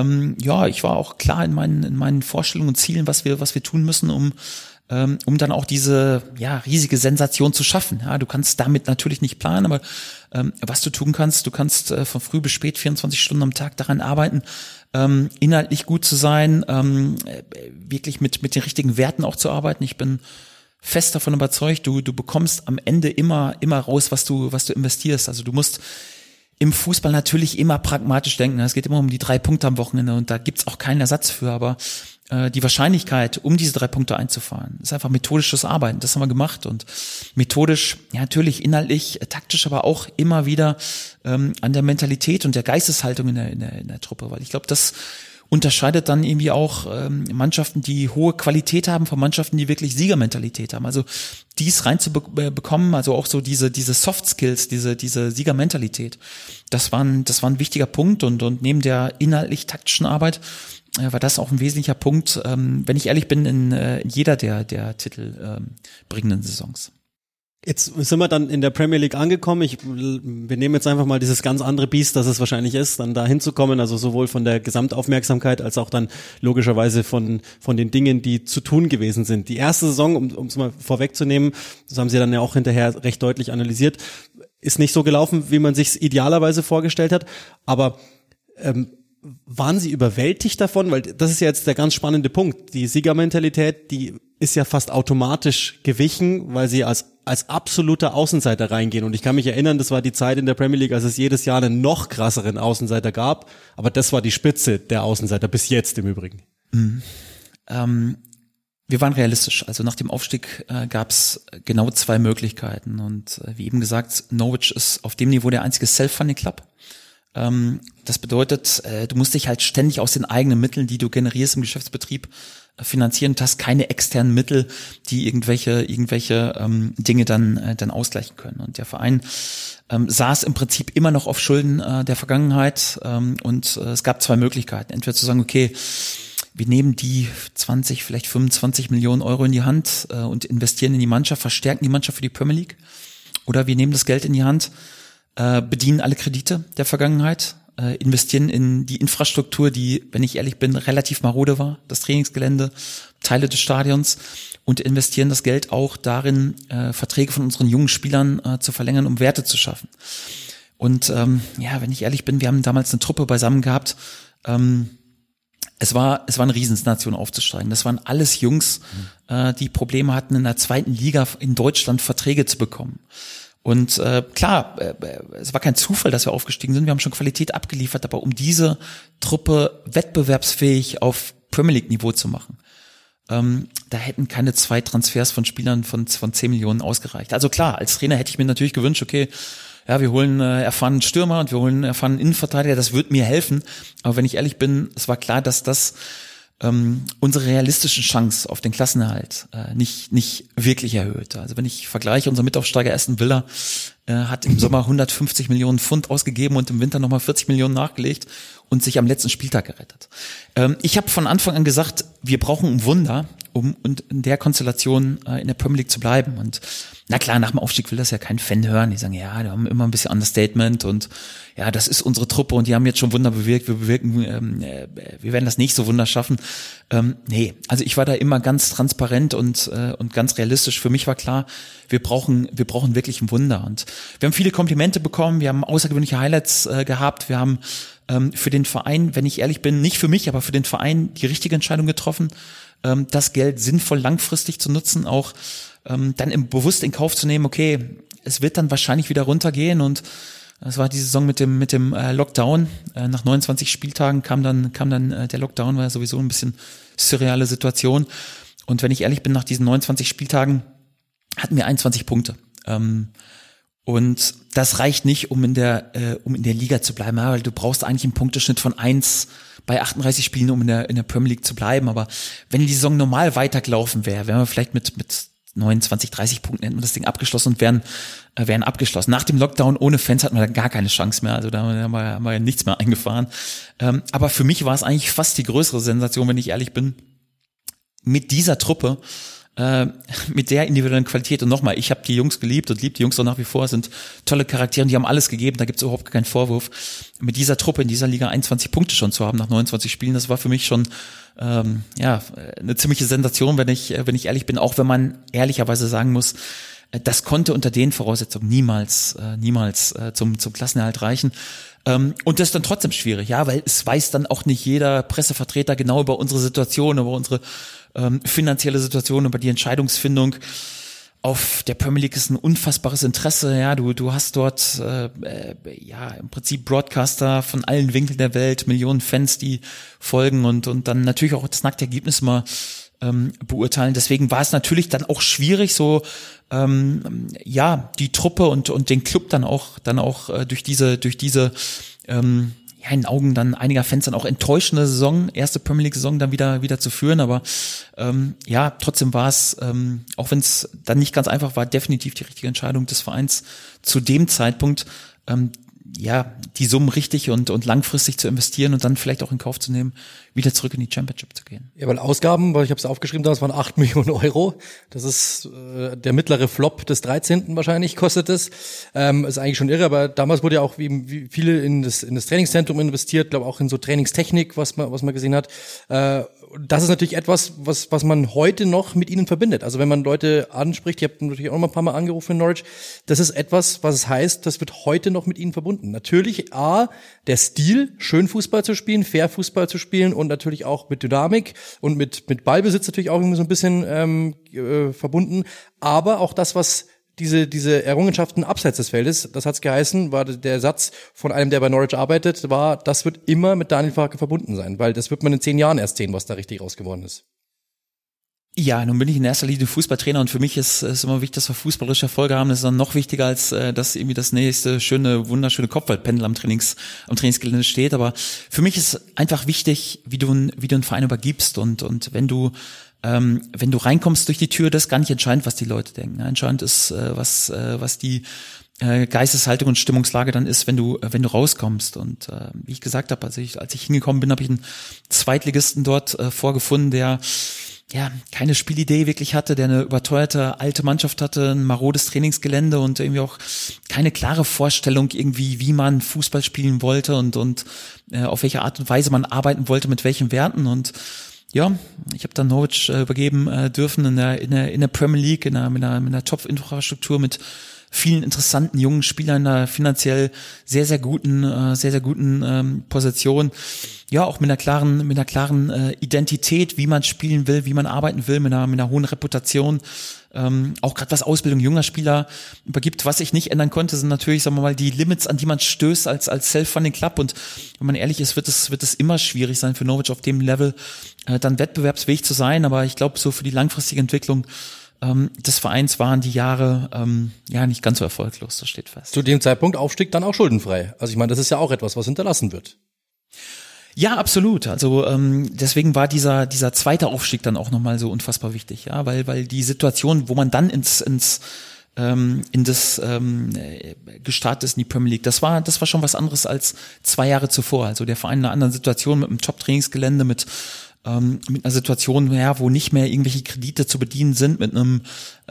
ich war auch klar in meinen Vorstellungen und Zielen, was wir tun müssen, um dann auch diese riesige Sensation zu schaffen. Ja, du kannst damit natürlich nicht planen, aber was du tun kannst, du kannst von früh bis spät 24 Stunden am Tag daran arbeiten, inhaltlich gut zu sein, wirklich mit den richtigen Werten auch zu arbeiten. Ich bin fest davon überzeugt, du bekommst am Ende immer raus, was du investierst. Also du musst im Fußball natürlich immer pragmatisch denken. Es geht immer um die 3 Punkte am Wochenende, und da gibt's auch keinen Ersatz für, aber die Wahrscheinlichkeit, um diese 3 Punkte einzufahren, ist einfach methodisches Arbeiten. Das haben wir gemacht, und methodisch, natürlich inhaltlich, taktisch, aber auch immer wieder an der Mentalität und der Geisteshaltung in der Truppe, weil ich glaube, das unterscheidet dann irgendwie auch Mannschaften, die hohe Qualität haben, von Mannschaften, die wirklich Siegermentalität haben. Also dies reinzubekommen, also auch so diese Soft Skills, diese Siegermentalität, das war ein wichtiger Punkt, und neben der inhaltlich taktischen Arbeit war das auch ein wesentlicher Punkt, wenn ich ehrlich bin, in jeder der Titel bringenden Saisons. Jetzt sind wir dann in der Premier League angekommen. Wir nehmen jetzt einfach mal dieses ganz andere Biest, das es wahrscheinlich ist, dann da hinzukommen, also sowohl von der Gesamtaufmerksamkeit als auch dann logischerweise von den Dingen, die zu tun gewesen sind. Die erste Saison, um es mal vorwegzunehmen, das haben Sie dann ja auch hinterher recht deutlich analysiert, ist nicht so gelaufen, wie man sich's idealerweise vorgestellt hat, aber waren Sie überwältigt davon? Weil das ist ja jetzt der ganz spannende Punkt. Die Siegermentalität, die ist ja fast automatisch gewichen, weil Sie als absoluter Außenseiter reingehen. Und ich kann mich erinnern, das war die Zeit in der Premier League, als es jedes Jahr einen noch krasseren Außenseiter gab. Aber das war die Spitze der Außenseiter, bis jetzt im Übrigen. Mhm. Wir waren realistisch. Also nach dem Aufstieg gab es genau 2 Möglichkeiten. Und wie eben gesagt, Norwich ist auf dem Niveau der einzige Self-Funding-Club. Das bedeutet, du musst dich halt ständig aus den eigenen Mitteln, die du generierst im Geschäftsbetrieb, finanzieren. Du hast keine externen Mittel, die irgendwelche Dinge dann ausgleichen können. Und der Verein saß im Prinzip immer noch auf Schulden der Vergangenheit, und es gab 2 Möglichkeiten. Entweder zu sagen, okay, wir nehmen die 20, vielleicht 25 Millionen Euro in die Hand und investieren in die Mannschaft, verstärken die Mannschaft für die Premier League, oder wir nehmen das Geld in die Hand, bedienen alle Kredite der Vergangenheit investieren in die Infrastruktur, die, wenn ich ehrlich bin, relativ marode war, das Trainingsgelände, Teile des Stadions, und investieren das Geld auch darin, Verträge von unseren jungen Spielern zu verlängern, um Werte zu schaffen. Und wenn ich ehrlich bin, wir haben damals eine Truppe beisammen gehabt. Es war eine Riesensnation aufzusteigen. Das waren alles Jungs, die Probleme hatten, in der zweiten Liga in Deutschland Verträge zu bekommen. Und es war kein Zufall, dass wir aufgestiegen sind. Wir haben schon Qualität abgeliefert, aber um diese Truppe wettbewerbsfähig auf Premier League Niveau zu machen, da hätten keine 2 Transfers von Spielern von 10 Millionen ausgereicht. Also klar, als Trainer hätte ich mir natürlich gewünscht, okay, ja, wir holen erfahrenen Stürmer und wir holen erfahrenen Innenverteidiger, das wird mir helfen. Aber wenn ich ehrlich bin, es war klar, dass das unsere realistische Chance auf den Klassenerhalt nicht wirklich erhöht. Also wenn ich vergleiche, unser Mitaufsteiger Aston Villa hat im Sommer 150 Millionen Pfund ausgegeben und im Winter nochmal 40 Millionen nachgelegt und sich am letzten Spieltag gerettet. Ich habe von Anfang an gesagt, wir brauchen ein Wunder, um in der Konstellation in der Premier League zu bleiben. Und na klar, nach dem Aufstieg will das ja kein Fan hören. Die sagen, ja, die haben immer ein bisschen Understatement und ja, das ist unsere Truppe und die haben jetzt schon Wunder bewirkt. Wir werden das nächste Wunder schaffen. Nee, also ich war da immer ganz transparent und ganz realistisch. Für mich war klar, wir brauchen wirklich ein Wunder. Und wir haben viele Komplimente bekommen. Wir haben außergewöhnliche Highlights gehabt. Wir haben für den Verein, wenn ich ehrlich bin, nicht für mich, aber für den Verein die richtige Entscheidung getroffen, das Geld sinnvoll langfristig zu nutzen, auch dann bewusst in Kauf zu nehmen, okay, es wird dann wahrscheinlich wieder runtergehen, und das war die Saison mit dem Lockdown. Nach 29 Spieltagen kam dann der Lockdown, war ja sowieso ein bisschen surreale Situation. Und wenn ich ehrlich bin, nach diesen 29 Spieltagen hatten wir 21 Punkte. Und das reicht nicht, um in der Liga zu bleiben, weil du brauchst eigentlich einen Punkteschnitt von 1 bei 38 Spielen, um in der Premier League zu bleiben. Aber wenn die Saison normal weitergelaufen wäre, wären wir vielleicht mit 29, 30 Punkten hätten wir das Ding abgeschlossen und wären abgeschlossen. Nach dem Lockdown ohne Fans hatten wir da gar keine Chance mehr. Also da haben wir nichts mehr eingefahren. Aber für mich war es eigentlich fast die größere Sensation, wenn ich ehrlich bin, mit dieser Truppe, mit der individuellen Qualität. Und nochmal, ich habe die Jungs geliebt und liebe die Jungs auch nach wie vor, sind tolle Charaktere, die haben alles gegeben, da gibt es überhaupt keinen Vorwurf. Mit dieser Truppe in dieser Liga 21 Punkte schon zu haben nach 29 Spielen, das war für mich schon eine ziemliche Sensation, wenn ich ehrlich bin, auch wenn man ehrlicherweise sagen muss, das konnte unter den Voraussetzungen niemals zum Klassenerhalt reichen. Und das ist dann trotzdem schwierig, ja, weil es weiß dann auch nicht jeder Pressevertreter genau über unsere Situation, über unsere finanzielle Situation, über die Entscheidungsfindung. Auf der Premier League ist ein unfassbares Interesse, ja, du hast dort im Prinzip Broadcaster von allen Winkeln der Welt, Millionen Fans, die folgen und dann natürlich auch das nackte Ergebnis mal beurteilen. Deswegen war es natürlich dann auch schwierig, so die Truppe und den Club dann auch durch diese in Augen dann einiger Fans dann auch enttäuschende Saison, erste Premier League Saison dann wieder zu führen, aber trotzdem war es, auch wenn es dann nicht ganz einfach war, definitiv die richtige Entscheidung des Vereins zu dem Zeitpunkt, die Summen richtig und langfristig zu investieren und dann vielleicht auch in Kauf zu nehmen, wieder zurück in die Championship zu gehen. Ja, weil Ausgaben, weil ich habe es aufgeschrieben, das waren 8 Millionen Euro. Das ist der mittlere Flop des 13. wahrscheinlich kostet es. Ist eigentlich schon irre, aber damals wurde ja auch wie viele in das Trainingszentrum investiert, glaube auch in so Trainingstechnik, was man gesehen hat. Das ist natürlich etwas, was man heute noch mit ihnen verbindet. Also wenn man Leute anspricht, ich habe natürlich auch noch mal ein paar Mal angerufen in Norwich, das ist etwas, was es heißt, das wird heute noch mit ihnen verbunden. Natürlich der Stil, schön Fußball zu spielen, fair Fußball zu spielen und natürlich auch mit Dynamik und mit Ballbesitz natürlich auch irgendwie so ein bisschen verbunden. Aber auch das, was diese Errungenschaften abseits des Feldes, das hat's geheißen, war der Satz von einem, der bei Norwich arbeitet, das wird immer mit Daniel Farke verbunden sein, weil das wird man in 10 Jahren erst sehen, was da richtig raus geworden ist. Ja, nun bin ich in erster Linie Fußballtrainer und für mich ist immer wichtig, dass wir fußballerische Erfolge haben. Das ist dann noch wichtiger, als dass irgendwie das nächste wunderschöne Kopfballpendel am Trainingsgelände steht. Aber für mich ist einfach wichtig, wie du einen Verein übergibst und wenn du reinkommst durch die Tür, das ist gar nicht entscheidend, was die Leute denken. Entscheidend ist, was die Geisteshaltung und Stimmungslage dann ist, wenn du rauskommst. Und wie ich gesagt habe, als ich hingekommen bin, habe ich einen Zweitligisten dort vorgefunden, der keine Spielidee wirklich hatte, der eine überteuerte alte Mannschaft hatte, ein marodes Trainingsgelände und irgendwie auch keine klare Vorstellung irgendwie, wie man Fußball spielen wollte und auf welche Art und Weise man arbeiten wollte, mit welchen Werten. Und ja, ich habe dann Norwich übergeben dürfen in der Premier League, mit einer Top-Infrastruktur, mit vielen interessanten jungen Spielern, einer finanziell sehr, sehr guten Position. Ja, auch mit einer klaren Identität, wie man spielen will, wie man arbeiten will, mit einer hohen Reputation. Auch gerade was Ausbildung junger Spieler übergibt. Was ich nicht ändern konnte, sind natürlich, sagen wir mal, die Limits, an die man stößt als Self-Funding Club. Und wenn man ehrlich ist, wird es immer schwierig sein für Norwich auf dem Level dann wettbewerbsfähig zu sein. Aber ich glaube, so für die langfristige Entwicklung des Vereins waren die Jahre nicht ganz so erfolglos, das steht fest. Zu dem Zeitpunkt Aufstieg dann auch schuldenfrei. Also ich meine, das ist ja auch etwas, was hinterlassen wird. Ja, absolut. Also deswegen war dieser zweite Aufstieg dann auch nochmal so unfassbar wichtig, ja, weil die Situation, wo man dann in das gestartet ist in die Premier League, das war schon was anderes als 2 Jahre zuvor. Also der Verein in einer anderen Situation mit einem Top-Trainingsgelände, mit einer Situation, wo nicht mehr irgendwelche Kredite zu bedienen sind, mit einem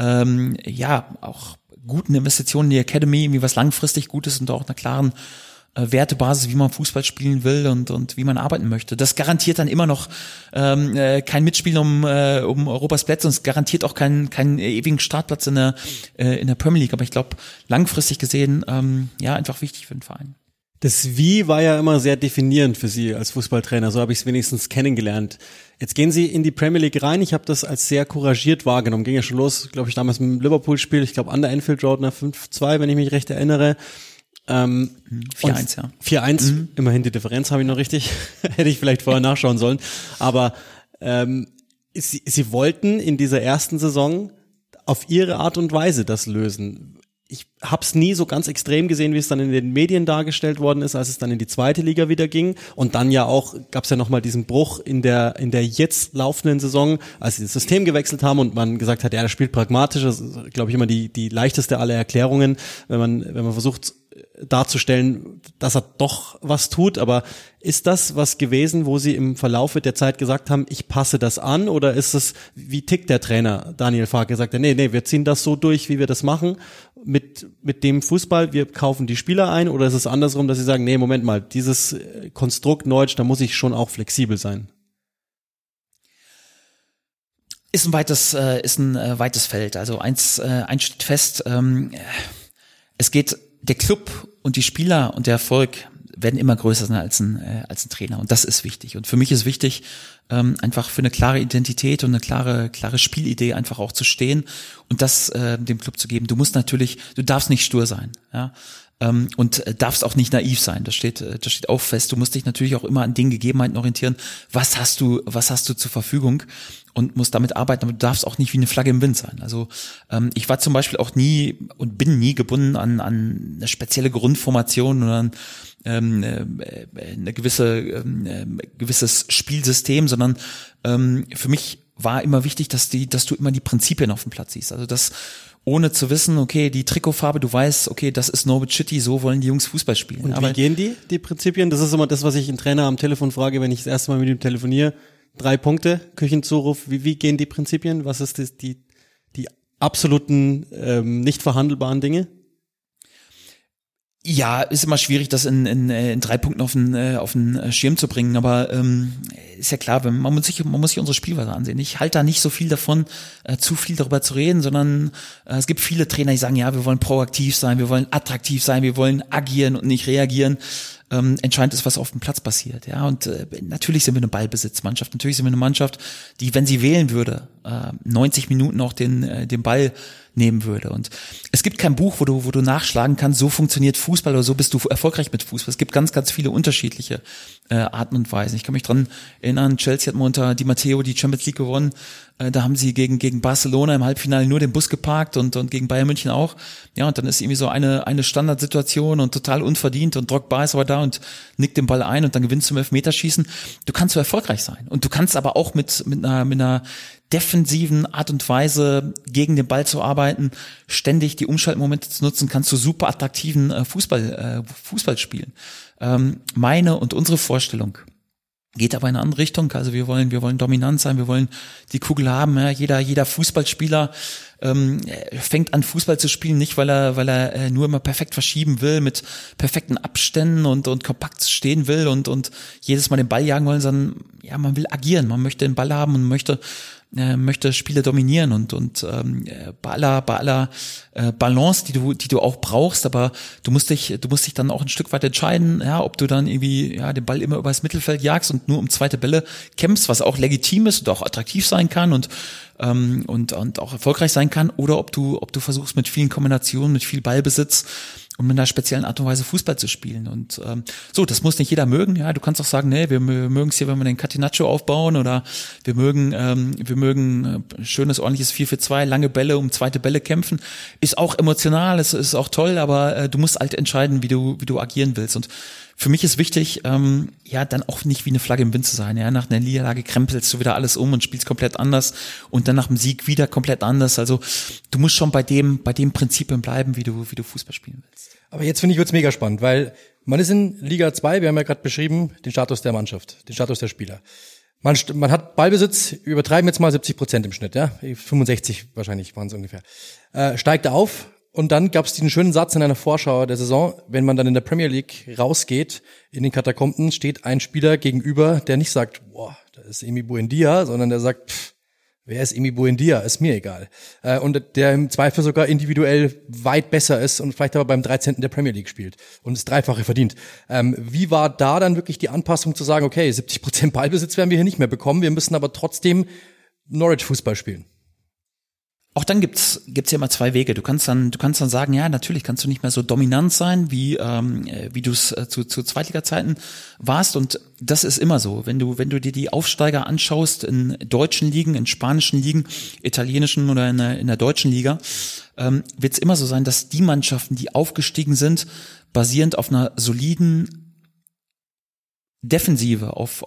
auch guten Investitionen in die Academy, irgendwie was langfristig Gutes und auch einer klaren Wertebasis, wie man Fußball spielen will und wie man arbeiten möchte. Das garantiert dann immer noch kein Mitspielen um Europas Plätze und es garantiert auch keinen ewigen Startplatz in der Premier League. Aber ich glaube, langfristig gesehen, einfach wichtig für den Verein. Das Wie war ja immer sehr definierend für Sie als Fußballtrainer, so habe ich es wenigstens kennengelernt. Jetzt gehen Sie in die Premier League rein, ich habe das als sehr couragiert wahrgenommen, ging ja schon los, glaube ich, damals mit dem Liverpool-Spiel, ich glaube an der Anfield Road nach 5-2, wenn ich mich recht erinnere. 4-1, ja. 4-1, immerhin die Differenz habe ich noch richtig, hätte ich vielleicht vorher nachschauen sollen, aber Sie wollten in dieser ersten Saison auf Ihre Art und Weise das lösen. Ich hab's nie so ganz extrem gesehen, wie es dann in den Medien dargestellt worden ist, als es dann in die zweite Liga wieder ging. Und dann ja auch, gab's ja nochmal diesen Bruch in der jetzt laufenden Saison, als sie das System gewechselt haben und man gesagt hat, ja, das spielt pragmatisch. Das ist, glaube ich, immer die leichteste aller Erklärungen, wenn man versucht darzustellen, dass er doch was tut. Aber ist das was gewesen, wo Sie im Verlaufe der Zeit gesagt haben, ich passe das an? Oder ist es, wie tickt der Trainer Daniel Farke? Sagt er, nee, wir ziehen das so durch, wie wir das machen mit dem Fußball, wir kaufen die Spieler ein? Oder ist es andersrum, dass Sie sagen, nee, Moment mal, dieses Konstrukt Deutsch, da muss ich schon auch flexibel sein? Ist ein weites Feld. Also eins steht fest, es geht, der Club und die Spieler und der Erfolg werden immer größer sein als ein Trainer. Und das ist wichtig. Und für mich ist wichtig, einfach für eine klare Identität und eine klare Spielidee einfach auch zu stehen und das dem Club zu geben. Du darfst nicht stur sein, ja. Und darfst auch nicht naiv sein. Das steht auch fest. Du musst dich natürlich auch immer an den Gegebenheiten orientieren. Was hast du zur Verfügung? Und musst damit arbeiten, aber du darfst auch nicht wie eine Flagge im Wind sein. Also ich war zum Beispiel auch nie und bin nie gebunden an eine spezielle Grundformation oder an eine gewisses Spielsystem, sondern für mich war immer wichtig, dass du immer die Prinzipien auf dem Platz siehst. Also das ohne zu wissen, okay, die Trikotfarbe, du weißt, okay, das ist Norwich City, so wollen die Jungs Fußball spielen. Und wie gehen die Prinzipien? Das ist immer das, was ich einen Trainer am Telefon frage, wenn ich das erste Mal mit ihm telefoniere. 3 Punkte, Küchenzuruf, wie gehen die Prinzipien? Was ist das, die absoluten, nicht verhandelbaren Dinge? Ja, ist immer schwierig, das in 3 Punkten auf den Schirm zu bringen, aber ist ja klar, man muss sich unsere Spielweise ansehen. Ich halte da nicht so viel davon, zu viel darüber zu reden, sondern es gibt viele Trainer, die sagen, ja, wir wollen proaktiv sein, wir wollen attraktiv sein, wir wollen agieren und nicht reagieren. Entscheidend ist, was auf dem Platz passiert, ja, und natürlich sind wir eine Ballbesitzmannschaft, natürlich sind wir eine Mannschaft, die, wenn sie wählen würde, 90 Minuten auch den Ball nehmen würde. Und es gibt kein Buch, wo du nachschlagen kannst, so funktioniert Fußball oder so bist du erfolgreich mit Fußball. Es gibt ganz, ganz viele unterschiedliche Arten und Weisen. Ich kann mich dran erinnern, Chelsea hat mal unter Di Matteo die Champions League gewonnen. Da haben sie gegen Barcelona im Halbfinale nur den Bus geparkt und gegen Bayern München auch. Ja, und dann ist irgendwie so eine Standardsituation und total unverdient und Drogba ist aber da und nickt den Ball ein und dann gewinnst du im Elfmeterschießen. Du kannst so erfolgreich sein. Und du kannst aber auch mit einer defensiven Art und Weise gegen den Ball zu arbeiten, ständig die Umschaltmomente zu nutzen, kannst du super attraktiven Fußball spielen. Meine und unsere Vorstellung geht aber in eine andere Richtung. Also wir wollen dominant sein, wir wollen die Kugel haben. Ja. Jeder Fußballspieler fängt an Fußball zu spielen, nicht weil er nur immer perfekt verschieben will, mit perfekten Abständen und kompakt stehen will und jedes Mal den Ball jagen wollen, sondern ja, man will agieren, man möchte den Ball haben und möchte Spiele dominieren und bei aller Balance, die du auch brauchst, aber du musst dich dann auch ein Stück weit entscheiden, ja, ob du dann irgendwie den Ball immer übers Mittelfeld jagst und nur um zweite Bälle kämpfst, was auch legitim ist und auch attraktiv sein kann und auch erfolgreich sein kann, oder ob du versuchst mit vielen Kombinationen, mit viel Ballbesitz und mit einer speziellen Art und Weise Fußball zu spielen. Und so, das muss nicht jeder mögen. Ja, du kannst auch sagen, nee, wir mögen es hier, wenn wir den Catenaccio aufbauen, oder wir mögen schönes, ordentliches 4-4-2, lange Bälle, um zweite Bälle kämpfen. Ist auch emotional, ist auch toll, aber du musst halt entscheiden, wie du agieren willst. Und für mich ist wichtig, dann auch nicht wie eine Flagge im Wind zu sein. Ja, nach einer Niederlage krempelst du wieder alles um und spielst komplett anders und dann nach dem Sieg wieder komplett anders. Also du musst schon bei dem Prinzipien bleiben, wie du Fußball spielen willst. Aber jetzt finde ich, wird's mega spannend, weil man ist in Liga 2, wir haben ja gerade beschrieben, den Status der Mannschaft, den Status der Spieler. Man hat Ballbesitz, übertreiben jetzt mal 70% im Schnitt, ja, 65 wahrscheinlich waren es ungefähr. Steigt auf. Und dann gab es diesen schönen Satz in einer Vorschau der Saison, wenn man dann in der Premier League rausgeht, in den Katakomben, steht ein Spieler gegenüber, der nicht sagt, boah, da ist Emi Buendia, sondern der sagt, wer ist Emi Buendia, ist mir egal. Und der im Zweifel sogar individuell weit besser ist und vielleicht aber beim 13. der Premier League spielt und das Dreifache verdient. Wie war da dann wirklich die Anpassung zu sagen, okay, 70% Ballbesitz werden wir hier nicht mehr bekommen, wir müssen aber trotzdem Norwich-Fußball spielen? Auch dann gibt's ja immer zwei Wege. Du kannst dann sagen, ja, natürlich kannst du nicht mehr so dominant sein, wie du es zu Zweitliga-Zeiten warst. Und das ist immer so. Wenn du dir die Aufsteiger anschaust in deutschen Ligen, in spanischen Ligen, italienischen oder in der deutschen Liga, wird's immer so sein, dass die Mannschaften, die aufgestiegen sind, basierend auf einer soliden Defensive, auf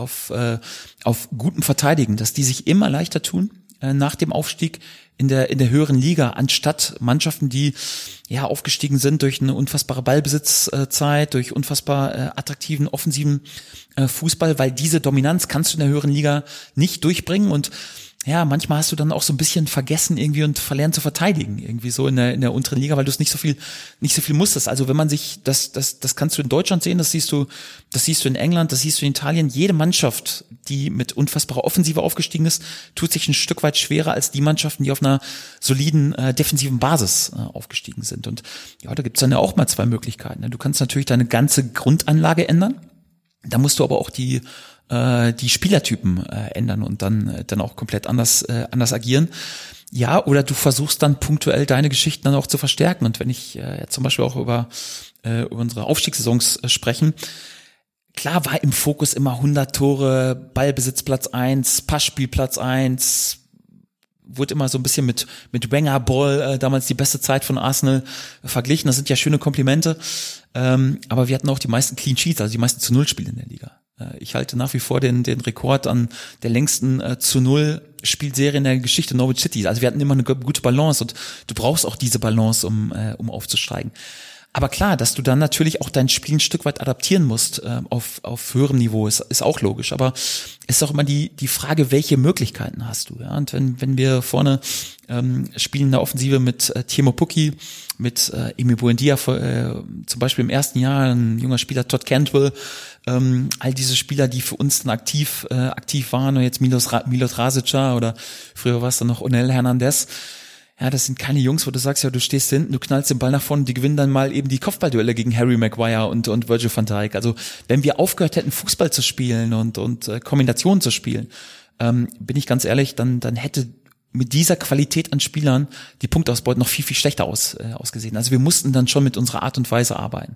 gutem Verteidigen, dass die sich immer leichter tun nach dem Aufstieg in der höheren Liga, anstatt Mannschaften, die ja aufgestiegen sind durch eine unfassbare Ballbesitzzeit, durch unfassbar attraktiven offensiven Fußball, weil diese Dominanz kannst du in der höheren Liga nicht durchbringen. Und ja, manchmal hast du dann auch so ein bisschen vergessen irgendwie und verlernt zu verteidigen, irgendwie so in der unteren Liga, weil du es nicht so viel musstest. Also wenn man sich, das kannst du in Deutschland sehen, das siehst du in England, das siehst du in Italien. Jede Mannschaft, die mit unfassbarer Offensive aufgestiegen ist, tut sich ein Stück weit schwerer als die Mannschaften, die auf einer soliden defensiven Basis aufgestiegen sind. Und ja, da gibt's dann ja auch mal zwei Möglichkeiten. Du kannst natürlich deine ganze Grundanlage ändern. Da musst du aber auch die Spielertypen ändern und dann auch komplett anders agieren. Ja, oder du versuchst dann punktuell deine Geschichten dann auch zu verstärken. Und wenn ich zum Beispiel auch über unsere Aufstiegssaisons sprechen, klar war im Fokus immer 100 Tore, Ballbesitz Platz 1, Passspiel Platz 1, wurde immer so ein bisschen mit Wenger Ball, damals die beste Zeit von Arsenal, verglichen. Das sind ja schöne Komplimente. Aber wir hatten auch die meisten Clean Sheets, also die meisten zu Null Spiele in der Liga. Ich halte nach wie vor den Rekord an der längsten zu Null Spielserie in der Geschichte Norwich City. Also wir hatten immer eine gute Balance und du brauchst auch diese Balance, um aufzusteigen. Aber klar, dass du dann natürlich auch dein Spiel ein Stück weit adaptieren musst auf höherem Niveau, ist auch logisch. Aber es ist auch immer die Frage, welche Möglichkeiten hast du? Ja? Und wenn wir vorne spielen in der Offensive mit Teemu Pukki, mit Emi Buendia zum Beispiel im ersten Jahr, ein junger Spieler Todd Cantwell, all diese Spieler, die für uns dann aktiv waren, und jetzt Milot Rasica oder früher war es dann noch Onel Hernandez. Ja, das sind keine Jungs, wo du sagst, ja, du stehst hinten, du knallst den Ball nach vorne, die gewinnen dann mal eben die Kopfballduelle gegen Harry Maguire und Virgil van Dijk. Also wenn wir aufgehört hätten, Fußball zu spielen und Kombinationen zu spielen, bin ich ganz ehrlich, dann hätte mit dieser Qualität an Spielern die Punktausbeute noch viel, viel schlechter ausgesehen. Also wir mussten dann schon mit unserer Art und Weise arbeiten.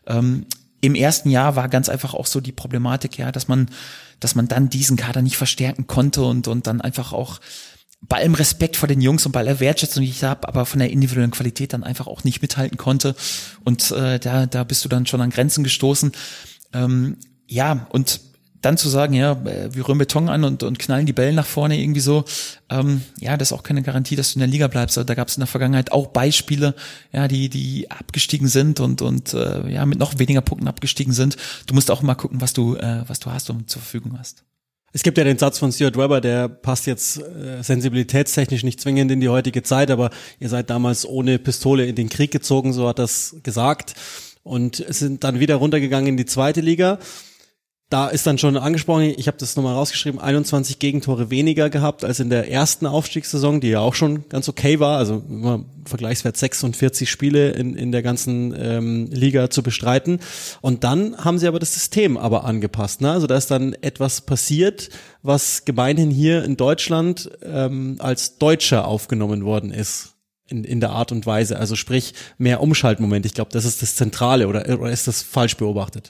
Im ersten Jahr war ganz einfach auch so die Problematik, ja, dass man dann diesen Kader nicht verstärken konnte und dann einfach auch bei allem Respekt vor den Jungs und bei aller Wertschätzung, die ich habe, aber von der individuellen Qualität dann einfach auch nicht mithalten konnte. Und da bist du dann schon an Grenzen gestoßen. Ja, und dann zu sagen, ja, wir rühren Beton an und knallen die Bälle nach vorne irgendwie so, ja, das ist auch keine Garantie, dass du in der Liga bleibst. Also da gab es in der Vergangenheit auch Beispiele, ja, die abgestiegen sind und ja, mit noch weniger Punkten abgestiegen sind. Du musst auch mal gucken, was du hast und zur Verfügung hast. Es gibt ja den Satz von Stuart Webber, der passt jetzt sensibilitätstechnisch nicht zwingend in die heutige Zeit, aber ihr seid damals ohne Pistole in den Krieg gezogen, so hat das gesagt, und sind dann wieder runtergegangen in die zweite Liga. Da ist dann schon angesprochen, ich habe das nochmal rausgeschrieben, 21 Gegentore weniger gehabt als in der ersten Aufstiegssaison, die ja auch schon ganz okay war, also immer vergleichswert 46 Spiele in der ganzen Liga zu bestreiten. Und dann haben sie aber das System angepasst, ne? Also da ist dann etwas passiert, was gemeinhin hier in Deutschland als Deutscher aufgenommen worden ist. In der Art und Weise, also sprich mehr Umschaltmoment. Ich glaube, das ist das Zentrale, oder ist das falsch beobachtet?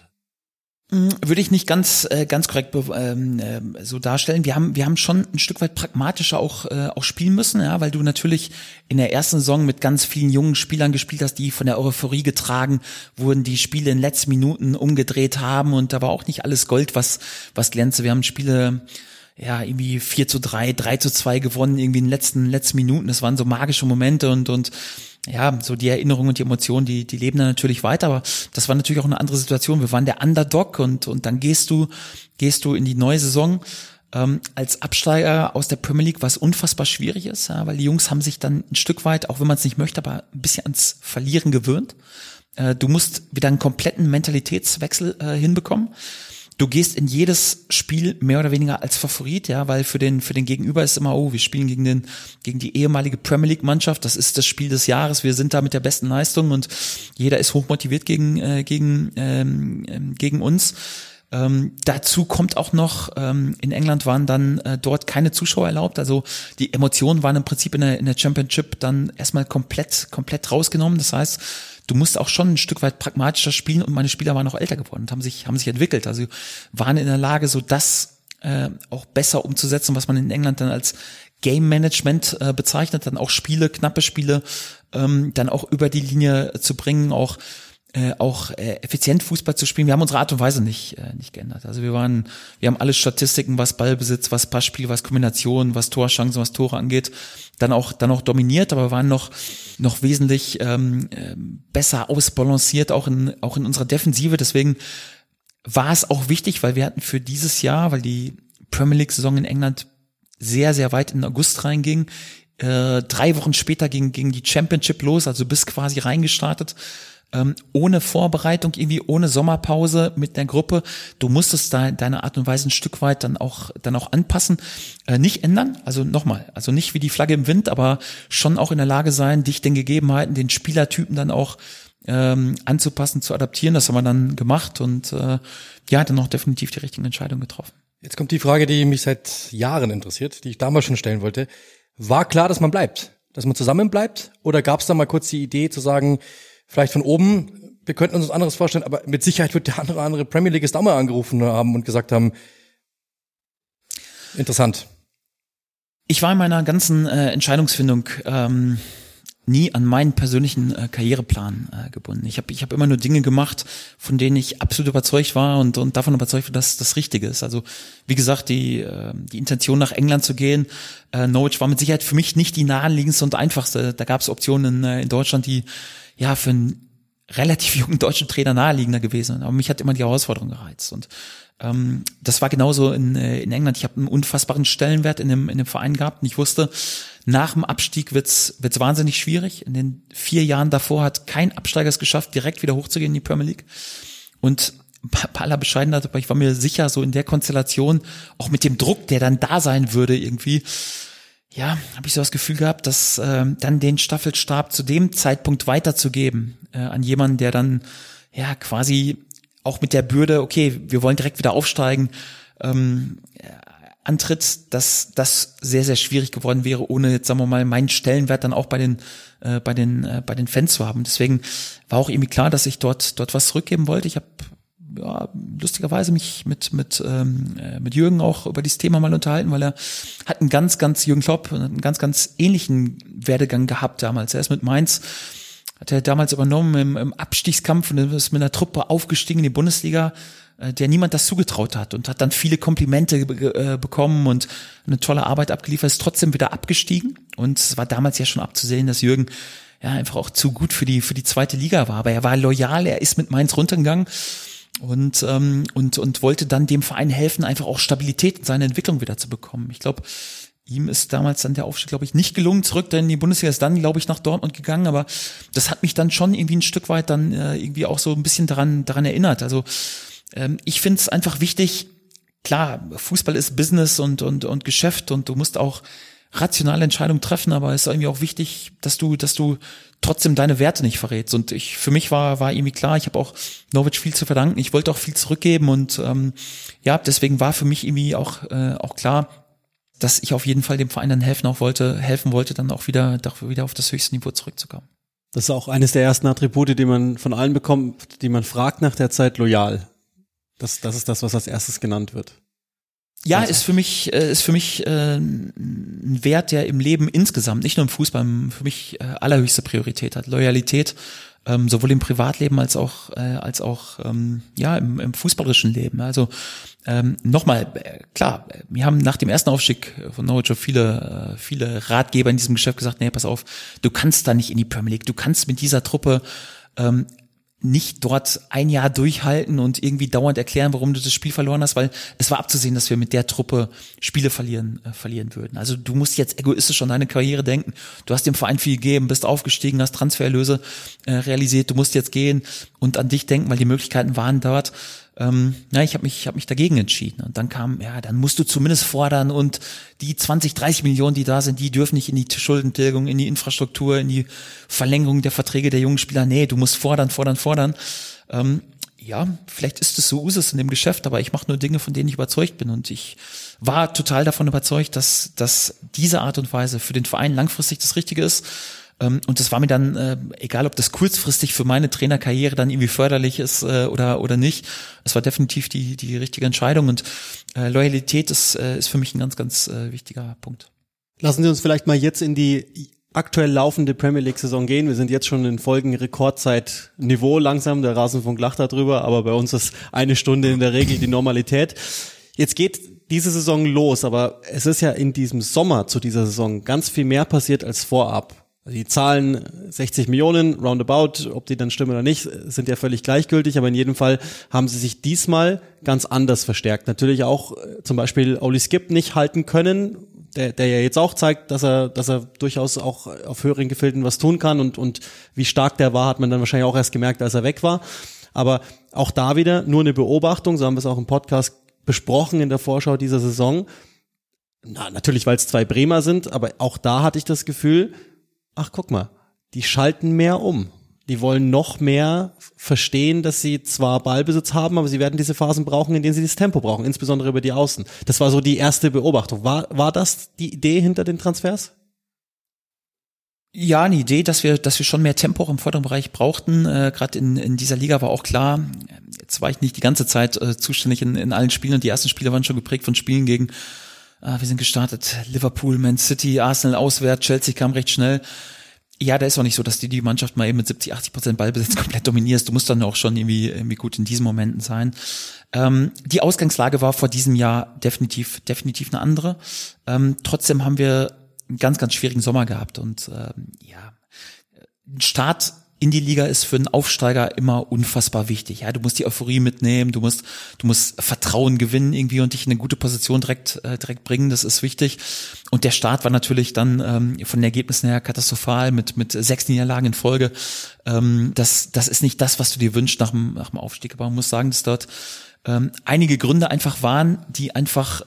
Würde ich nicht ganz korrekt so darstellen. Wir haben schon ein Stück weit pragmatischer auch spielen müssen, ja, weil du natürlich in der ersten Saison mit ganz vielen jungen Spielern gespielt hast, die von der Euphorie getragen wurden, die Spiele in den letzten Minuten umgedreht haben, und da war auch nicht alles Gold, was glänzte. Wir haben Spiele ja irgendwie 4-3, 3-2 gewonnen, irgendwie in den letzten Minuten. Das waren so magische Momente und ja, so die Erinnerungen und die Emotionen, die leben dann natürlich weiter, aber das war natürlich auch eine andere Situation. Wir waren der Underdog und dann gehst du in die neue Saison als Absteiger aus der Premier League, was unfassbar schwierig ist, ja, weil die Jungs haben sich dann ein Stück weit, auch wenn man es nicht möchte, aber ein bisschen ans Verlieren gewöhnt. Du musst wieder einen kompletten Mentalitätswechsel hinbekommen. Du gehst in jedes Spiel mehr oder weniger als Favorit, ja, weil für den Gegenüber ist immer, wir spielen gegen die ehemalige Premier League Mannschaft, das ist das Spiel des Jahres, wir sind da mit der besten Leistung und jeder ist hochmotiviert gegen uns. Dazu kommt auch noch, in England waren dann dort keine Zuschauer erlaubt, also die Emotionen waren im Prinzip in der Championship dann erstmal komplett rausgenommen, das heißt, du musst auch schon ein Stück weit pragmatischer spielen, und meine Spieler waren auch älter geworden und haben sich entwickelt. Also waren in der Lage, so das auch besser umzusetzen, was man in England dann als Game Management bezeichnet, dann auch Knappe Spiele, dann auch über die Linie zu bringen, auch effizient Fußball zu spielen. Wir haben unsere Art und Weise nicht geändert. Also wir haben alle Statistiken, was Ballbesitz, was Passspiel, was Kombination, was Torchancen, was Tore angeht, dann auch dominiert, aber waren noch wesentlich besser ausbalanciert, auch in unserer Defensive. Deswegen war es auch wichtig, weil wir hatten für dieses Jahr, weil die Premier League Saison in England sehr, sehr weit in den August reinging, 3 Wochen später ging die Championship los, also bist quasi reingestartet, ohne Vorbereitung, irgendwie ohne Sommerpause mit der Gruppe. Du musstest deine Art und Weise ein Stück weit dann auch anpassen, nicht ändern, also nochmal, also nicht wie die Flagge im Wind, aber schon auch in der Lage sein, dich den Gegebenheiten, den Spielertypen dann auch anzupassen, zu adaptieren. Das haben wir dann gemacht und ja, dann auch definitiv die richtigen Entscheidungen getroffen. Jetzt kommt die Frage, die mich seit Jahren interessiert, die ich damals schon stellen wollte. War klar, dass man bleibt, dass man zusammen bleibt, oder gab es da mal kurz die Idee zu sagen, vielleicht von oben, wir könnten uns was anderes vorstellen, aber mit Sicherheit wird der andere Premier League auch mal angerufen haben und gesagt haben, interessant. Ich war in meiner ganzen Entscheidungsfindung nie an meinen persönlichen Karriereplan gebunden. Ich hab immer nur Dinge gemacht, von denen ich absolut überzeugt war und davon überzeugt war, dass das Richtige ist. Also wie gesagt, die Intention nach England zu gehen, Norwich war mit Sicherheit für mich nicht die naheliegendste und einfachste. Da gab es Optionen in Deutschland, die ja für einen relativ jungen deutschen Trainer naheliegender gewesen sind. Aber mich hat immer die Herausforderung gereizt. Und das war genauso in England. Ich habe einen unfassbaren Stellenwert in dem Verein gehabt und ich wusste, nach dem Abstieg wird's wahnsinnig schwierig. In den 4 Jahren davor hat kein Absteiger es geschafft, direkt wieder hochzugehen in die Premier League. Und bei aller Bescheidenheit, aber ich war mir sicher, so in der Konstellation, auch mit dem Druck, der dann da sein würde irgendwie, ja, habe ich so das Gefühl gehabt, dass dann den Staffelstab zu dem Zeitpunkt weiterzugeben an jemanden, der dann ja quasi auch mit der Bürde, okay, wir wollen direkt wieder aufsteigen, antritt, dass das sehr, sehr schwierig geworden wäre, ohne jetzt, sagen wir mal, meinen Stellenwert dann auch bei den Fans zu haben. Deswegen war auch irgendwie klar, dass ich dort was zurückgeben wollte. Ich habe ja lustigerweise mich mit Jürgen auch über dieses Thema mal unterhalten, weil er hat Jürgen Klopp, einen ganz ähnlichen Werdegang gehabt damals. Er ist mit Mainz, hat er damals übernommen im Abstiegskampf und ist mit einer Truppe aufgestiegen in die Bundesliga, der niemand das zugetraut hat und hat dann viele Komplimente bekommen und eine tolle Arbeit abgeliefert, ist trotzdem wieder abgestiegen und es war damals ja schon abzusehen, dass Jürgen ja einfach auch zu gut für die zweite Liga war, aber er war loyal, er ist mit Mainz runtergegangen und wollte dann dem Verein helfen, einfach auch Stabilität in seine Entwicklung wieder zu bekommen. Ich glaube, ihm ist damals dann der Aufstieg, glaube ich, nicht gelungen, zurück in die Bundesliga, ist dann, glaube ich, nach Dortmund gegangen, aber das hat mich dann schon irgendwie ein Stück weit dann irgendwie auch so ein bisschen daran erinnert. Also ich finde es einfach wichtig, klar, Fußball ist Business und Geschäft und du musst auch rationale Entscheidungen treffen, aber es ist irgendwie auch wichtig, dass du trotzdem deine Werte nicht verrätst. Und für mich war irgendwie klar, ich habe auch Norwich viel zu verdanken, ich wollte auch viel zurückgeben und deswegen war für mich irgendwie auch klar, dass ich auf jeden Fall dem Verein dann helfen wollte, dann auch wieder auf das höchste Niveau zurückzukommen. Das ist auch eines der ersten Attribute, die man von allen bekommt, die man fragt nach der Zeit, loyal. Das ist das, was als erstes genannt wird. Ja, ist für mich ein Wert, der im Leben insgesamt, nicht nur im Fußball, für mich allerhöchste Priorität hat. Loyalität, sowohl im Privatleben als auch im fußballerischen Leben. Also nochmal, klar, wir haben nach dem ersten Aufstieg von Norwich viele Ratgeber in diesem Geschäft gesagt, nee, pass auf, du kannst da nicht in die Premier League, du kannst mit dieser Truppe nicht dort ein Jahr durchhalten und irgendwie dauernd erklären, warum du das Spiel verloren hast, weil es war abzusehen, dass wir mit der Truppe Spiele verlieren würden. Also du musst jetzt egoistisch an deine Karriere denken. Du hast dem Verein viel gegeben, bist aufgestiegen, hast Transfererlöse realisiert, du musst jetzt gehen und an dich denken, weil die Möglichkeiten waren dort. Ich habe mich dagegen entschieden und dann kam, dann musst du zumindest fordern und die 20, 30 Millionen, die da sind, die dürfen nicht in die Schuldentilgung, in die Infrastruktur, in die Verlängerung der Verträge der jungen Spieler. Nee, du musst fordern. Vielleicht ist es so Usus in dem Geschäft, aber ich mache nur Dinge, von denen ich überzeugt bin und ich war total davon überzeugt, dass diese Art und Weise für den Verein langfristig das Richtige ist. Und das war mir dann, egal ob das kurzfristig für meine Trainerkarriere dann irgendwie förderlich ist oder nicht, es war definitiv die richtige Entscheidung und Loyalität ist für mich ein ganz, ganz wichtiger Punkt. Lassen Sie uns vielleicht mal jetzt in die aktuell laufende Premier League-Saison gehen. Wir sind jetzt schon in Folgen-Rekordzeitniveau langsam, der Rasenfunk lacht darüber, aber bei uns ist eine Stunde in der Regel die Normalität. Jetzt geht diese Saison los, aber es ist ja in diesem Sommer zu dieser Saison ganz viel mehr passiert als vorab. Die Zahlen 60 Millionen, roundabout, ob die dann stimmen oder nicht, sind ja völlig gleichgültig, aber in jedem Fall haben sie sich diesmal ganz anders verstärkt. Natürlich auch zum Beispiel Oli Skip nicht halten können, der ja jetzt auch zeigt, dass er durchaus auch auf höheren Gefilden was tun kann und wie stark der war, hat man dann wahrscheinlich auch erst gemerkt, als er weg war. Aber auch da wieder nur eine Beobachtung, so haben wir es auch im Podcast besprochen in der Vorschau dieser Saison. Natürlich, weil es zwei Bremer sind, aber auch da hatte ich das Gefühl, ach, guck mal, die schalten mehr um. Die wollen noch mehr verstehen, dass sie zwar Ballbesitz haben, aber sie werden diese Phasen brauchen, in denen sie das Tempo brauchen, insbesondere über die Außen. Das war so die erste Beobachtung. War das die Idee hinter den Transfers? Ja, eine Idee, dass wir schon mehr Tempo auch im vorderen Bereich brauchten. Gerade in dieser Liga war auch klar, jetzt war ich nicht die ganze Zeit zuständig in allen Spielen und die ersten Spiele waren schon geprägt von Spielen gegen, wir sind gestartet, Liverpool, Man City, Arsenal auswärts, Chelsea kam recht schnell. Ja, da ist auch nicht so, dass die Mannschaft mal eben mit 70-80% Ballbesitz komplett dominierst. Du musst dann auch schon irgendwie gut in diesen Momenten sein. Die Ausgangslage war vor diesem Jahr definitiv eine andere. Trotzdem haben wir einen ganz, ganz schwierigen Sommer gehabt und ein Start in die Liga ist für einen Aufsteiger immer unfassbar wichtig. Ja, du musst die Euphorie mitnehmen, du musst Vertrauen gewinnen irgendwie und dich in eine gute Position direkt bringen, das ist wichtig. Und der Start war natürlich dann von den Ergebnissen her katastrophal mit 6 Niederlagen in Folge. Das ist nicht das, was du dir wünschst nach dem Aufstieg, aber man muss sagen, dass dort einige Gründe einfach waren, die einfach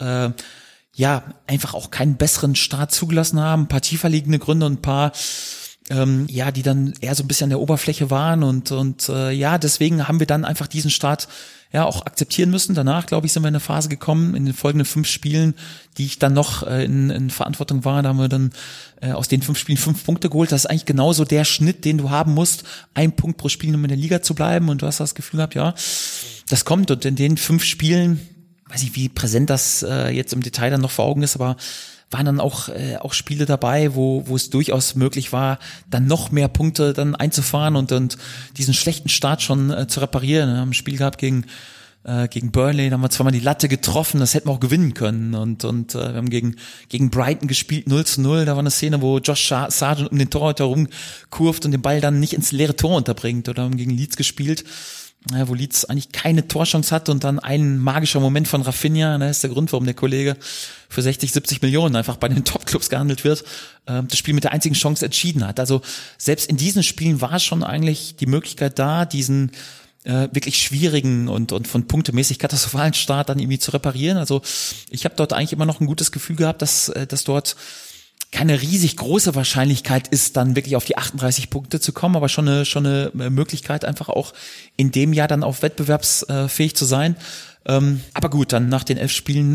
auch keinen besseren Start zugelassen haben, ein paar tiefer liegende Gründe und ein paar die dann eher so ein bisschen an der Oberfläche waren und deswegen haben wir dann einfach diesen Start auch akzeptieren müssen. Danach, glaube ich, sind wir in eine Phase gekommen, in den folgenden 5 Spielen, die ich dann noch in Verantwortung war, da haben wir dann aus den 5 Spielen 5 Punkte geholt. Das ist eigentlich genauso der Schnitt, den du haben musst, 1 Punkt pro Spiel, um in der Liga zu bleiben und du hast das Gefühl gehabt, das kommt und in den 5 Spielen, weiß ich, wie präsent das jetzt im Detail dann noch vor Augen ist, aber waren dann auch Spiele dabei, wo es durchaus möglich war, dann noch mehr Punkte dann einzufahren und diesen schlechten Start schon zu reparieren. Wir haben ein Spiel gehabt gegen gegen Burnley, da haben wir zweimal die Latte getroffen, das hätten wir auch gewinnen können und wir haben gegen Brighton gespielt 0-0, da war eine Szene, wo Josh Sargent um den Torhüter rumkurft und den Ball dann nicht ins leere Tor unterbringt, oder haben gegen Leeds gespielt, wo Leeds eigentlich keine Torchance hatte und dann ein magischer Moment von Rafinha, das ist der Grund, warum der Kollege für 60, 70 Millionen einfach bei den Top-Clubs gehandelt wird, das Spiel mit der einzigen Chance entschieden hat. Also selbst in diesen Spielen war schon eigentlich die Möglichkeit da, diesen wirklich schwierigen und von punktemäßig katastrophalen Start dann irgendwie zu reparieren. Also ich habe dort eigentlich immer noch ein gutes Gefühl gehabt, dass dort keine riesig große Wahrscheinlichkeit ist, dann wirklich auf die 38 Punkte zu kommen, aber schon eine Möglichkeit, einfach auch in dem Jahr dann auch wettbewerbsfähig zu sein. Aber gut, dann nach den 11 Spielen,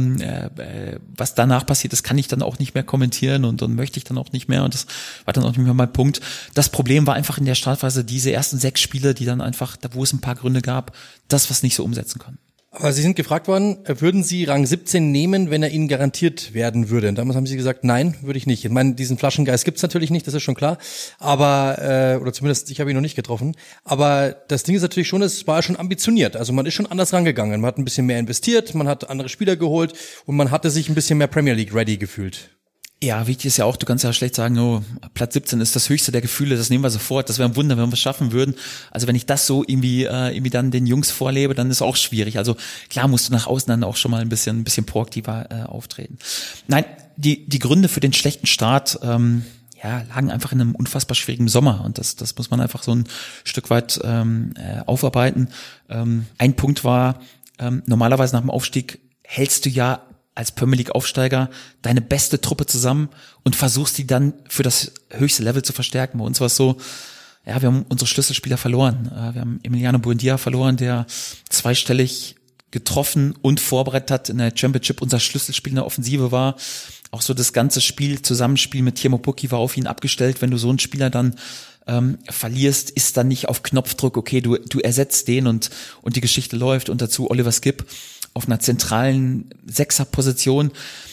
was danach passiert ist, kann ich dann auch nicht mehr kommentieren und möchte ich dann auch nicht mehr, und das war dann auch nicht mehr mein Punkt. Das Problem war einfach in der Startphase diese ersten 6 Spiele, die dann einfach, wo es ein paar Gründe gab, das was nicht so umsetzen konnten. Aber Sie sind gefragt worden, würden Sie Rang 17 nehmen, wenn er Ihnen garantiert werden würde? Und damals haben Sie gesagt, nein, würde ich nicht. Ich meine, diesen Flaschengeist gibt's natürlich nicht, das ist schon klar. Aber, oder zumindest, ich habe ihn noch nicht getroffen. Aber das Ding ist natürlich schon, es war schon ambitioniert. Also man ist schon anders rangegangen. Man hat ein bisschen mehr investiert, man hat andere Spieler geholt und man hatte sich ein bisschen mehr Premier League ready gefühlt. Ja, wichtig ist ja auch, du kannst ja schlecht sagen, oh, Platz 17 ist das höchste der Gefühle, das nehmen wir sofort, das wäre ein Wunder, wenn wir es schaffen würden. Also wenn ich das so irgendwie dann den Jungs vorlebe, dann ist es auch schwierig. Also klar musst du nach außen dann auch schon mal ein bisschen proaktiver auftreten. Nein, die Gründe für den schlechten Start lagen einfach in einem unfassbar schwierigen Sommer, und das muss man einfach so ein Stück weit aufarbeiten. Ein Punkt war, normalerweise nach dem Aufstieg hältst du ja als Premier League Aufsteiger deine beste Truppe zusammen und versuchst die dann für das höchste Level zu verstärken. Bei uns war es so, wir haben unsere Schlüsselspieler verloren. Wir haben Emiliano Buendia verloren, der zweistellig getroffen und vorbereitet hat in der Championship, unser Schlüsselspiel in der Offensive war. Auch so das ganze Zusammenspiel mit Timo Pukki war auf ihn abgestellt. Wenn du so einen Spieler dann verlierst, ist dann nicht auf Knopfdruck, okay, du ersetzt den und die Geschichte läuft, und dazu Oliver Skipp auf einer zentralen Sechserposition.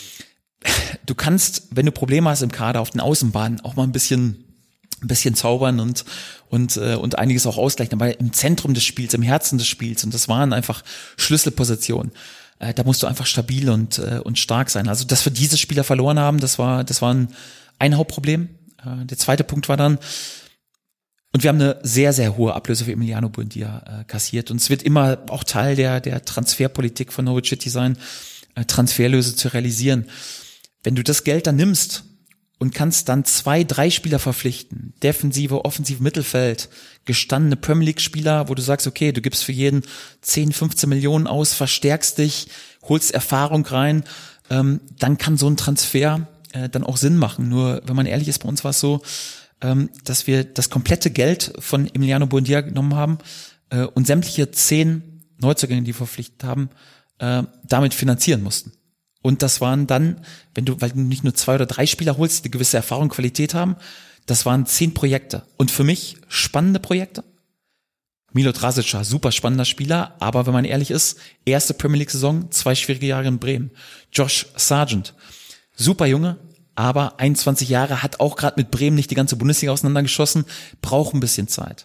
Du kannst, wenn du Probleme hast im Kader auf den Außenbahnen, auch mal ein bisschen zaubern und einiges auch ausgleichen, aber im Zentrum des Spiels, im Herzen des Spiels, und das waren einfach Schlüsselpositionen. Da musst du einfach stabil und stark sein. Also, dass wir diese Spieler verloren haben, das war ein Hauptproblem. Der zweite Punkt war dann, und wir haben eine sehr, sehr hohe Ablöse für Emiliano Buendia kassiert. Und es wird immer auch Teil der Transferpolitik von Norwich City sein, Transferlöse zu realisieren. Wenn du das Geld dann nimmst und kannst dann 2, 3 Spieler verpflichten, Defensive, Offensive, Mittelfeld, gestandene Premier League Spieler, wo du sagst, okay, du gibst für jeden 10, 15 Millionen aus, verstärkst dich, holst Erfahrung rein, dann kann so ein Transfer dann auch Sinn machen. Nur, wenn man ehrlich ist, bei uns war es so, dass wir das komplette Geld von Emiliano Buendia genommen haben und sämtliche 10 Neuzugänge, die wir verpflichtet haben, damit finanzieren mussten. Und das waren dann, weil du nicht nur 2 oder 3 Spieler holst, die eine gewisse Erfahrung, Qualität haben, das waren 10 Projekte. Und für mich spannende Projekte. Milot Rasica, super spannender Spieler, aber wenn man ehrlich ist, erste Premier League Saison, 2 schwierige Jahre in Bremen. Josh Sargent, super Junge, aber 21 Jahre, hat auch gerade mit Bremen nicht die ganze Bundesliga auseinandergeschossen, braucht ein bisschen Zeit.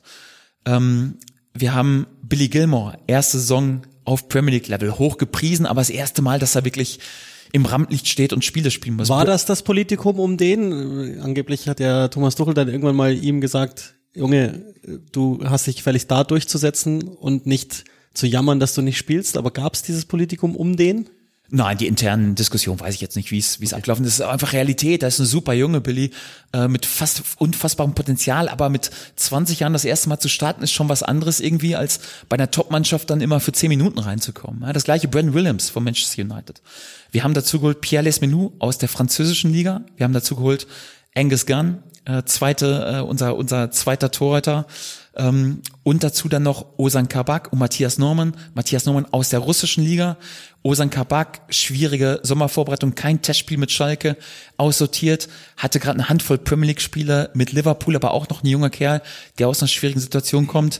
Wir haben Billy Gilmore, erste Saison auf Premier League Level, hochgepriesen, aber das erste Mal, dass er wirklich im Rampenlicht steht und Spiele spielen muss. War das Politikum um den? Angeblich hat ja Thomas Tuchel dann irgendwann mal ihm gesagt, Junge, du hast dich gefälligst da durchzusetzen und nicht zu jammern, dass du nicht spielst, aber gab es dieses Politikum um den? Nein, die internen Diskussionen weiß ich jetzt nicht, wie es abgelaufen ist. Das ist einfach Realität. Da ist eine super junge Billy mit fast unfassbarem Potenzial, aber mit 20 Jahren das erste Mal zu starten ist schon was anderes irgendwie, als bei einer Top-Mannschaft dann immer für 10 Minuten reinzukommen. Ja, das gleiche Brandon Williams von Manchester United. Wir haben dazu geholt Pierre Lesmenou aus der französischen Liga. Wir haben dazu geholt Angus Gunn, unser zweiter Torhüter. Und dazu dann noch Ozan Kabak und Matthias Norman aus der russischen Liga. Ozan Kabak, schwierige Sommervorbereitung, kein Testspiel mit Schalke, aussortiert, hatte gerade eine Handvoll Premier League Spiele mit Liverpool, aber auch noch ein junger Kerl, der aus einer schwierigen Situation kommt.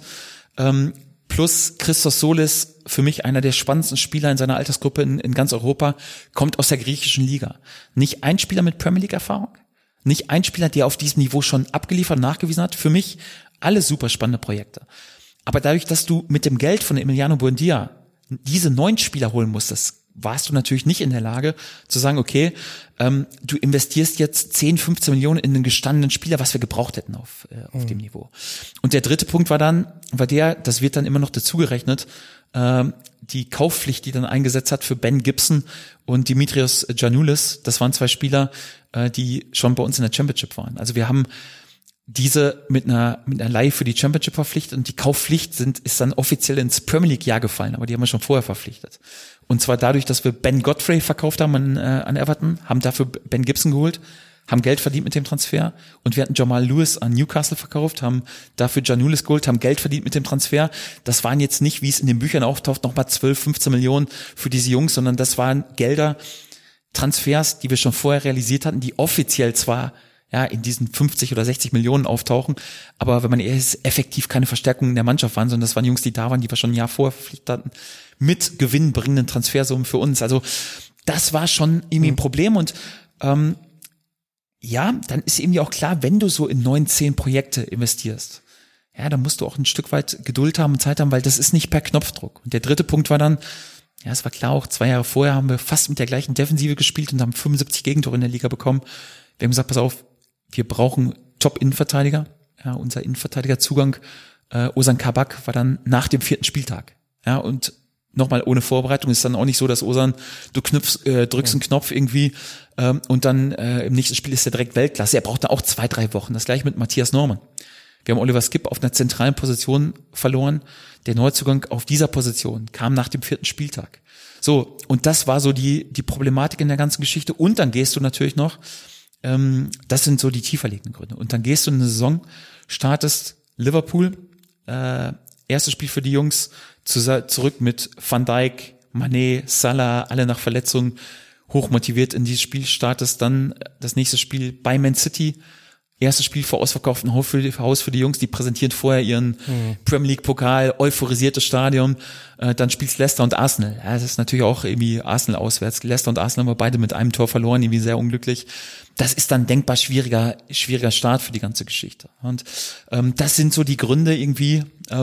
Plus Christos Solis, für mich einer der spannendsten Spieler in seiner Altersgruppe in ganz Europa, kommt aus der griechischen Liga. Nicht ein Spieler mit Premier League Erfahrung, nicht ein Spieler, der auf diesem Niveau schon abgeliefert und nachgewiesen hat. Für mich alles super spannende Projekte. Aber dadurch, dass du mit dem Geld von Emiliano Buendia diese 9 Spieler holen musstest, warst du natürlich nicht in der Lage zu sagen, okay, du investierst jetzt 10, 15 Millionen in einen gestandenen Spieler, was wir gebraucht hätten auf dem Niveau. Und der dritte Punkt das wird dann immer noch dazugerechnet, die Kaufpflicht, die dann eingesetzt hat für Ben Gibson und Dimitrios Giannoulis. Das waren 2 Spieler, die schon bei uns in der Championship waren. Also wir haben diese mit einer Leihe für die Championship verpflichtet und die Kaufpflicht ist dann offiziell ins Premier League Jahr gefallen, aber die haben wir schon vorher verpflichtet. Und zwar dadurch, dass wir Ben Godfrey verkauft haben an Everton, haben dafür Ben Gibson geholt, haben Geld verdient mit dem Transfer und wir hatten Jamal Lewis an Newcastle verkauft, haben dafür Giannoulis geholt, haben Geld verdient mit dem Transfer. Das waren jetzt nicht, wie es in den Büchern auftaucht, nochmal 12, 15 Millionen für diese Jungs, sondern das waren Gelder, Transfers, die wir schon vorher realisiert hatten, die offiziell zwar in diesen 50 oder 60 Millionen auftauchen, aber wenn man ehrlich ist, effektiv keine Verstärkung in der Mannschaft waren, sondern das waren Jungs, die da waren, die wir schon ein Jahr vorher verpflichtet hatten, mit gewinnbringenden Transfersummen für uns. Also das war schon irgendwie ein Problem und dann ist irgendwie auch klar, wenn du so in 9, 10 Projekte investierst, dann musst du auch ein Stück weit Geduld haben und Zeit haben, weil das ist nicht per Knopfdruck. Und der dritte Punkt war dann, es war klar, auch 2 Jahre vorher haben wir fast mit der gleichen Defensive gespielt und haben 75 Gegentore in der Liga bekommen. Wir haben gesagt, pass auf, wir brauchen Top-Innenverteidiger. Unser Innenverteidigerzugang, Ozan Kabak, war dann nach dem 4. Spieltag. Und nochmal ohne Vorbereitung ist dann auch nicht so, dass Ozan, du drückst einen Knopf irgendwie und dann im nächsten Spiel ist er direkt Weltklasse. Er braucht da auch 2, 3 Wochen. Das gleiche mit Matthias Norman. Wir haben Oliver Skipp auf einer zentralen Position verloren. Der Neuzugang auf dieser Position kam nach dem 4. Spieltag. So, und das war so die Problematik in der ganzen Geschichte. Und dann gehst du natürlich noch, das sind so die tiefer liegenden Gründe. Und dann gehst du in eine Saison, startest Liverpool, erstes Spiel für die Jungs, zurück mit Van Dijk, Mané, Salah, alle nach Verletzungen, hochmotiviert in dieses Spiel, startest dann das nächste Spiel bei Man City, erstes Spiel vor ausverkauftem Haus für die Jungs, die präsentieren vorher ihren Premier League Pokal, euphorisiertes Stadion, dann spielst Leicester und Arsenal. Das ist natürlich auch irgendwie Arsenal auswärts. Leicester und Arsenal haben wir beide mit einem Tor verloren, irgendwie sehr unglücklich. Das ist dann denkbar schwieriger Start für die ganze Geschichte. Und das sind so die Gründe irgendwie,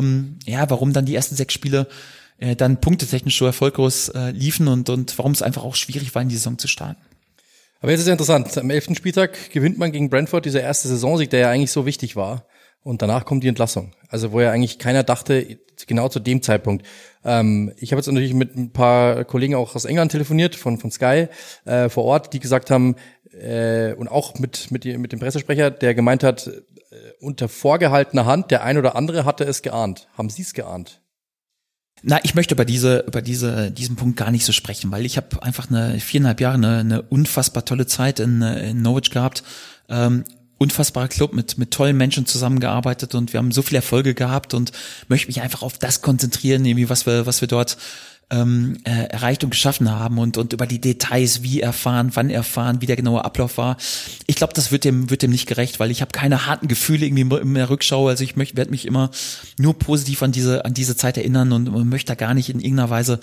warum dann die ersten 6 Spiele dann punktetechnisch so erfolglos liefen und warum es einfach auch schwierig war, in die Saison zu starten. Aber jetzt ist ja interessant, am 11. Spieltag gewinnt man gegen Brentford, dieser erste Saisonsieg, der ja eigentlich so wichtig war. Und danach kommt die Entlassung. Also wo ja eigentlich keiner dachte, genau zu dem Zeitpunkt. Ich habe jetzt natürlich mit ein paar Kollegen auch aus England telefoniert, von Sky vor Ort, die gesagt haben, und auch mit dem Pressesprecher, der gemeint hat, unter vorgehaltener Hand, der ein oder andere hatte es geahnt. Haben Sie es geahnt? Na, ich möchte über diesen Punkt gar nicht so sprechen, weil ich habe einfach 4,5 Jahre eine unfassbar tolle Zeit in Norwich gehabt, unfassbarer Club mit tollen Menschen zusammengearbeitet und wir haben so viele Erfolge gehabt und möchte mich einfach auf das konzentrieren, irgendwie was wir dort erreicht und geschaffen haben und über die Details, wie erfahren, wann erfahren, wie der genaue Ablauf war. Ich glaube, das wird dem nicht gerecht, weil ich habe keine harten Gefühle irgendwie in der Rückschau. Also ich werde mich immer nur positiv an diese Zeit erinnern und möchte da gar nicht in irgendeiner Weise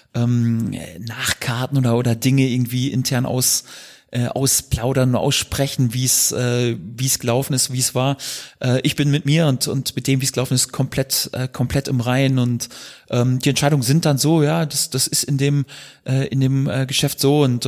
nachkarten oder Dinge irgendwie intern ausplaudern und aussprechen, wie es gelaufen ist, wie es war. Ich bin mit mir und mit dem, wie es gelaufen ist, komplett im Reinen und die Entscheidungen sind dann so, das ist in dem Geschäft so und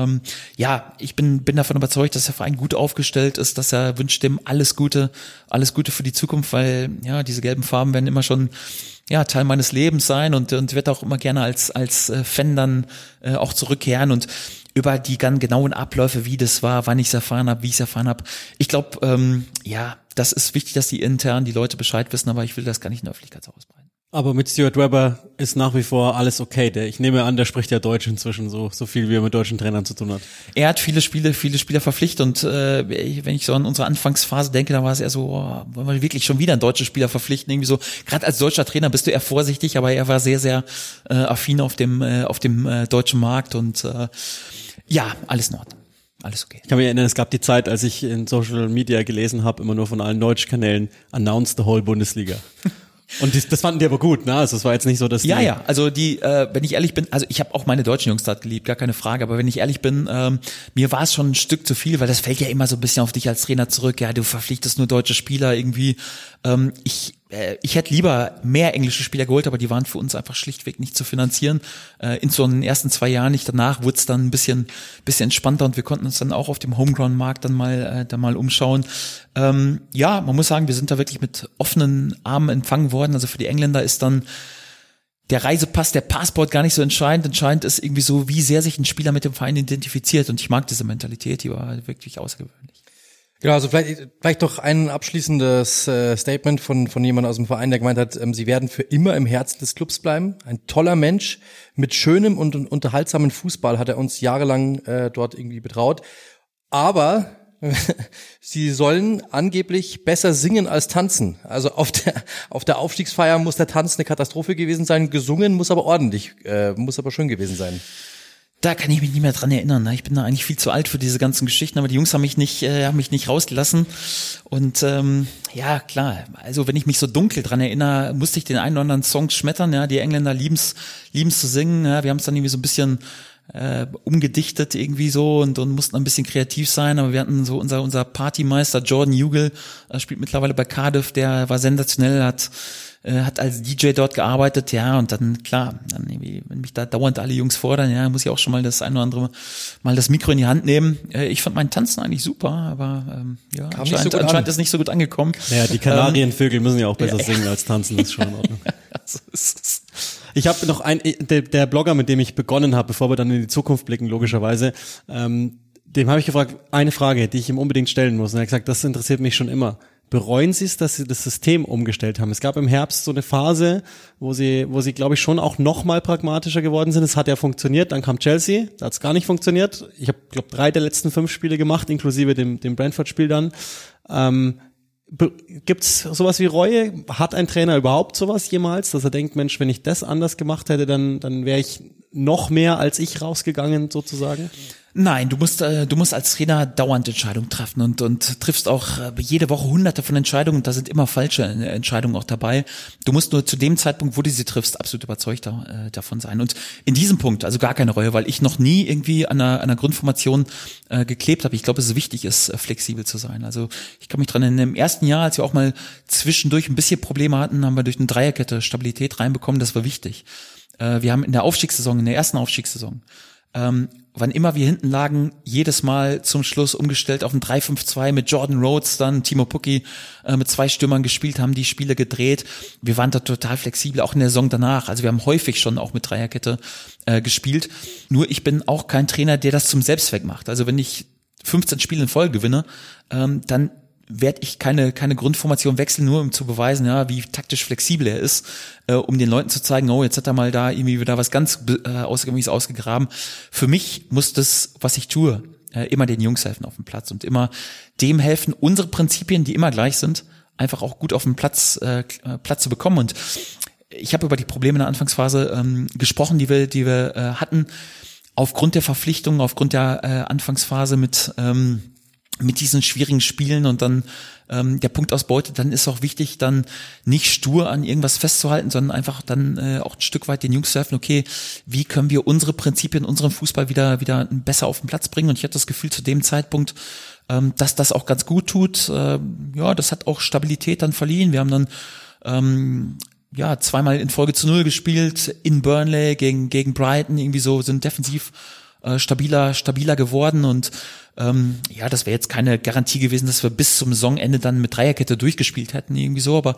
ich bin davon überzeugt, dass der Verein gut aufgestellt ist, dass er wünscht dem alles Gute für die Zukunft, weil diese gelben Farben werden immer schon Teil meines Lebens sein und werde auch immer gerne als Fan dann auch zurückkehren und über die ganz genauen Abläufe, wie das war, wann ich es erfahren habe, wie ich es erfahren habe. Ich glaube, das ist wichtig, dass die intern die Leute Bescheid wissen, aber ich will das gar nicht in der Öffentlichkeit ausbreiten. Aber mit Stuart Webber ist nach wie vor alles okay. Ich nehme an, der spricht ja Deutsch inzwischen so viel, wie er mit deutschen Trainern zu tun hat. Er hat viele Spieler verpflichtet und wenn ich so an unsere Anfangsphase denke, da war es eher so, wollen wir wirklich schon wieder einen deutschen Spieler verpflichten? Irgendwie so, gerade als deutscher Trainer bist du eher vorsichtig, aber er war sehr, sehr affin auf dem deutschen Markt und alles in Ordnung. Alles okay. Ich kann mich erinnern, es gab die Zeit, als ich in Social Media gelesen habe, immer nur von allen deutschen Kanälen, announced the whole Bundesliga. Und das fanden die aber gut, ne? Also es war jetzt nicht so, dass die... Also wenn ich ehrlich bin, also ich habe auch meine deutschen Jungs dort geliebt, gar keine Frage, aber wenn ich ehrlich bin, mir war es schon ein Stück zu viel, weil das fällt ja immer so ein bisschen auf dich als Trainer zurück, du verpflichtest nur deutsche Spieler irgendwie. Ich ich hätte lieber mehr englische Spieler geholt, aber die waren für uns einfach schlichtweg nicht zu finanzieren. Insbesondere in den ersten 2 Jahren nicht. Danach wurde es dann ein bisschen entspannter und wir konnten uns dann auch auf dem Homegrown-Markt dann mal umschauen. Ja, man muss sagen, wir sind da wirklich mit offenen Armen empfangen worden. Also für die Engländer ist dann der Reisepass, der Passport gar nicht so entscheidend. Entscheidend ist irgendwie so, wie sehr sich ein Spieler mit dem Verein identifiziert. Und ich mag diese Mentalität, die war wirklich außergewöhnlich. Genau, also vielleicht doch ein abschließendes Statement von jemandem aus dem Verein, der gemeint hat, sie werden für immer im Herzen des Clubs bleiben. Ein toller Mensch mit schönem und unterhaltsamen Fußball hat er uns jahrelang dort irgendwie betraut. Aber sie sollen angeblich besser singen als tanzen. Also auf der Aufstiegsfeier muss der Tanz eine Katastrophe gewesen sein, gesungen muss aber schön gewesen sein. Da kann ich mich nicht mehr dran erinnern. Ich bin da eigentlich viel zu alt für diese ganzen Geschichten, aber die Jungs haben mich nicht rausgelassen. Und ja, klar, also wenn ich mich so dunkel dran erinnere, musste ich den einen oder anderen Song schmettern. Ja, die Engländer lieben's zu singen. Ja, wir haben es dann irgendwie so ein bisschen umgedichtet irgendwie so und mussten ein bisschen kreativ sein, aber wir hatten so unser Partymeister Jordan Hugill, spielt mittlerweile bei Cardiff, der war sensationell, hat als DJ dort gearbeitet, ja, und dann klar, dann irgendwie, wenn mich da dauernd alle Jungs fordern, ja, muss ich auch schon mal das ein oder andere Mal das Mikro in die Hand nehmen. Ich fand meinen Tanzen eigentlich super, aber ja, anscheinend ist nicht so gut angekommen. Ja, die Kanarienvögel müssen ja auch besser singen als tanzen, das ist schon in Ordnung. Ich habe noch der Blogger, mit dem ich begonnen habe, bevor wir dann in die Zukunft blicken, logischerweise, dem habe ich gefragt, eine Frage, die ich ihm unbedingt stellen muss. Und er hat gesagt, das interessiert mich schon immer. Bereuen Sie es, dass Sie das System umgestellt haben? Es gab im Herbst so eine Phase, wo sie, glaube ich, schon auch noch mal pragmatischer geworden sind. Es hat ja funktioniert, dann kam Chelsea, da hat es gar nicht funktioniert. Ich habe, glaube 3 der letzten 5 Spiele gemacht, inklusive dem Brentford-Spiel dann. Gibt's sowas wie Reue? Hat ein Trainer überhaupt sowas jemals, dass er denkt, Mensch, wenn ich das anders gemacht hätte, dann wäre ich noch mehr als ich rausgegangen, sozusagen? Nein, du musst als Trainer dauernd Entscheidungen treffen und triffst auch jede Woche hunderte von Entscheidungen und da sind immer falsche Entscheidungen auch dabei. Du musst nur zu dem Zeitpunkt, wo du sie triffst, absolut überzeugt davon sein. Und in diesem Punkt, also gar keine Reue, weil ich noch nie irgendwie an einer Grundformation geklebt habe. Ich glaube, es wichtig ist, flexibel zu sein. Also ich kann mich dran erinnern, im ersten Jahr, als wir auch mal zwischendurch ein bisschen Probleme hatten, haben wir durch eine Dreierkette Stabilität reinbekommen, das war wichtig. Wir haben in der ersten Aufstiegssaison, wann immer wir hinten lagen, jedes Mal zum Schluss umgestellt auf ein 3-5-2 mit Jordan Rhodes, dann Timo Pukki mit 2 Stürmern gespielt, haben die Spiele gedreht. Wir waren da total flexibel, auch in der Saison danach. Also wir haben häufig schon auch mit Dreierkette gespielt. Nur ich bin auch kein Trainer, der das zum Selbstzweck macht. Also wenn ich 15 Spiele in Folge gewinne, dann werde ich keine Grundformation wechseln, nur um zu beweisen, ja, wie taktisch flexibel er ist, um den Leuten zu zeigen, oh, jetzt hat er mal da irgendwie wieder was ganz Außergewöhnliches ausgegraben. Für mich muss das, was ich tue, immer den Jungs helfen auf dem Platz und immer dem helfen, unsere Prinzipien, die immer gleich sind, einfach auch gut auf dem Platz zu bekommen. Und ich habe über die Probleme in der Anfangsphase gesprochen, die wir hatten, aufgrund der Verpflichtungen, aufgrund der Anfangsphase mit diesen schwierigen Spielen und dann der Punktausbeute, dann ist auch wichtig, dann nicht stur an irgendwas festzuhalten, sondern einfach dann auch ein Stück weit den Jungs zu helfen, okay, wie können wir unsere Prinzipien, unseren Fußball wieder besser auf den Platz bringen? Und ich hatte das Gefühl zu dem Zeitpunkt, dass das auch ganz gut tut. Ja, das hat auch Stabilität dann verliehen. Wir haben dann 2-mal in Folge zu 0 gespielt, in Burnley gegen Brighton, irgendwie so, sind defensiv stabiler geworden und das wäre jetzt keine Garantie gewesen, dass wir bis zum Saisonende dann mit Dreierkette durchgespielt hätten, irgendwie so, aber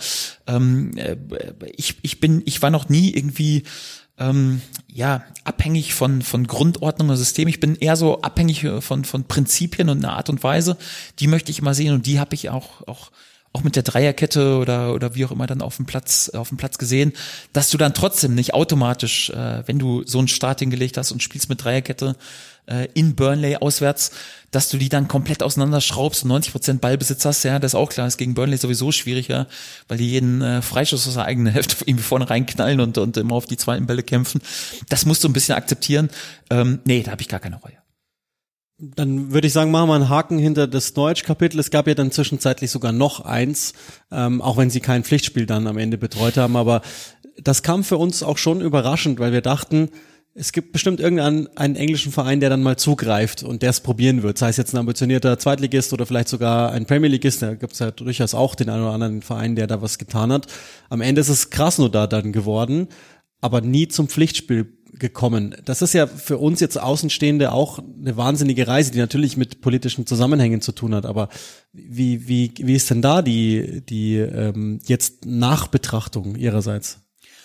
ich war noch nie irgendwie abhängig von Grundordnung oder System. Ich bin eher so abhängig von Prinzipien und einer Art und Weise, die möchte ich immer sehen und die habe ich auch mit der Dreierkette oder wie auch immer dann auf dem Platz gesehen, dass du dann trotzdem nicht automatisch, wenn du so einen Start hingelegt hast und spielst mit Dreierkette in Burnley auswärts, dass du die dann komplett auseinanderschraubst und 90% Ballbesitz hast, ja, das ist auch klar, ist gegen Burnley sowieso schwieriger, weil die jeden Freischuss aus der eigenen Hälfte irgendwie vorne reinknallen und immer auf die zweiten Bälle kämpfen. Das musst du ein bisschen akzeptieren. Da habe ich gar keine Reue. Dann würde ich sagen, machen wir einen Haken hinter das Norwich-Kapitel. Es gab ja dann zwischenzeitlich sogar noch eins, auch wenn sie kein Pflichtspiel dann am Ende betreut haben. Aber das kam für uns auch schon überraschend, weil wir dachten, es gibt bestimmt einen englischen Verein, der dann mal zugreift und der es probieren wird. Sei es jetzt ein ambitionierter Zweitligist oder vielleicht sogar ein Premier Leagueist. Da gibt es ja durchaus auch den einen oder anderen Verein, der da was getan hat. Am Ende ist es Krasnodar dann geworden, aber nie zum Pflichtspiel gekommen. Das ist ja für uns jetzt Außenstehende auch eine wahnsinnige Reise, die natürlich mit politischen Zusammenhängen zu tun hat. Aber wie ist denn da die jetzt Nachbetrachtung Ihrerseits?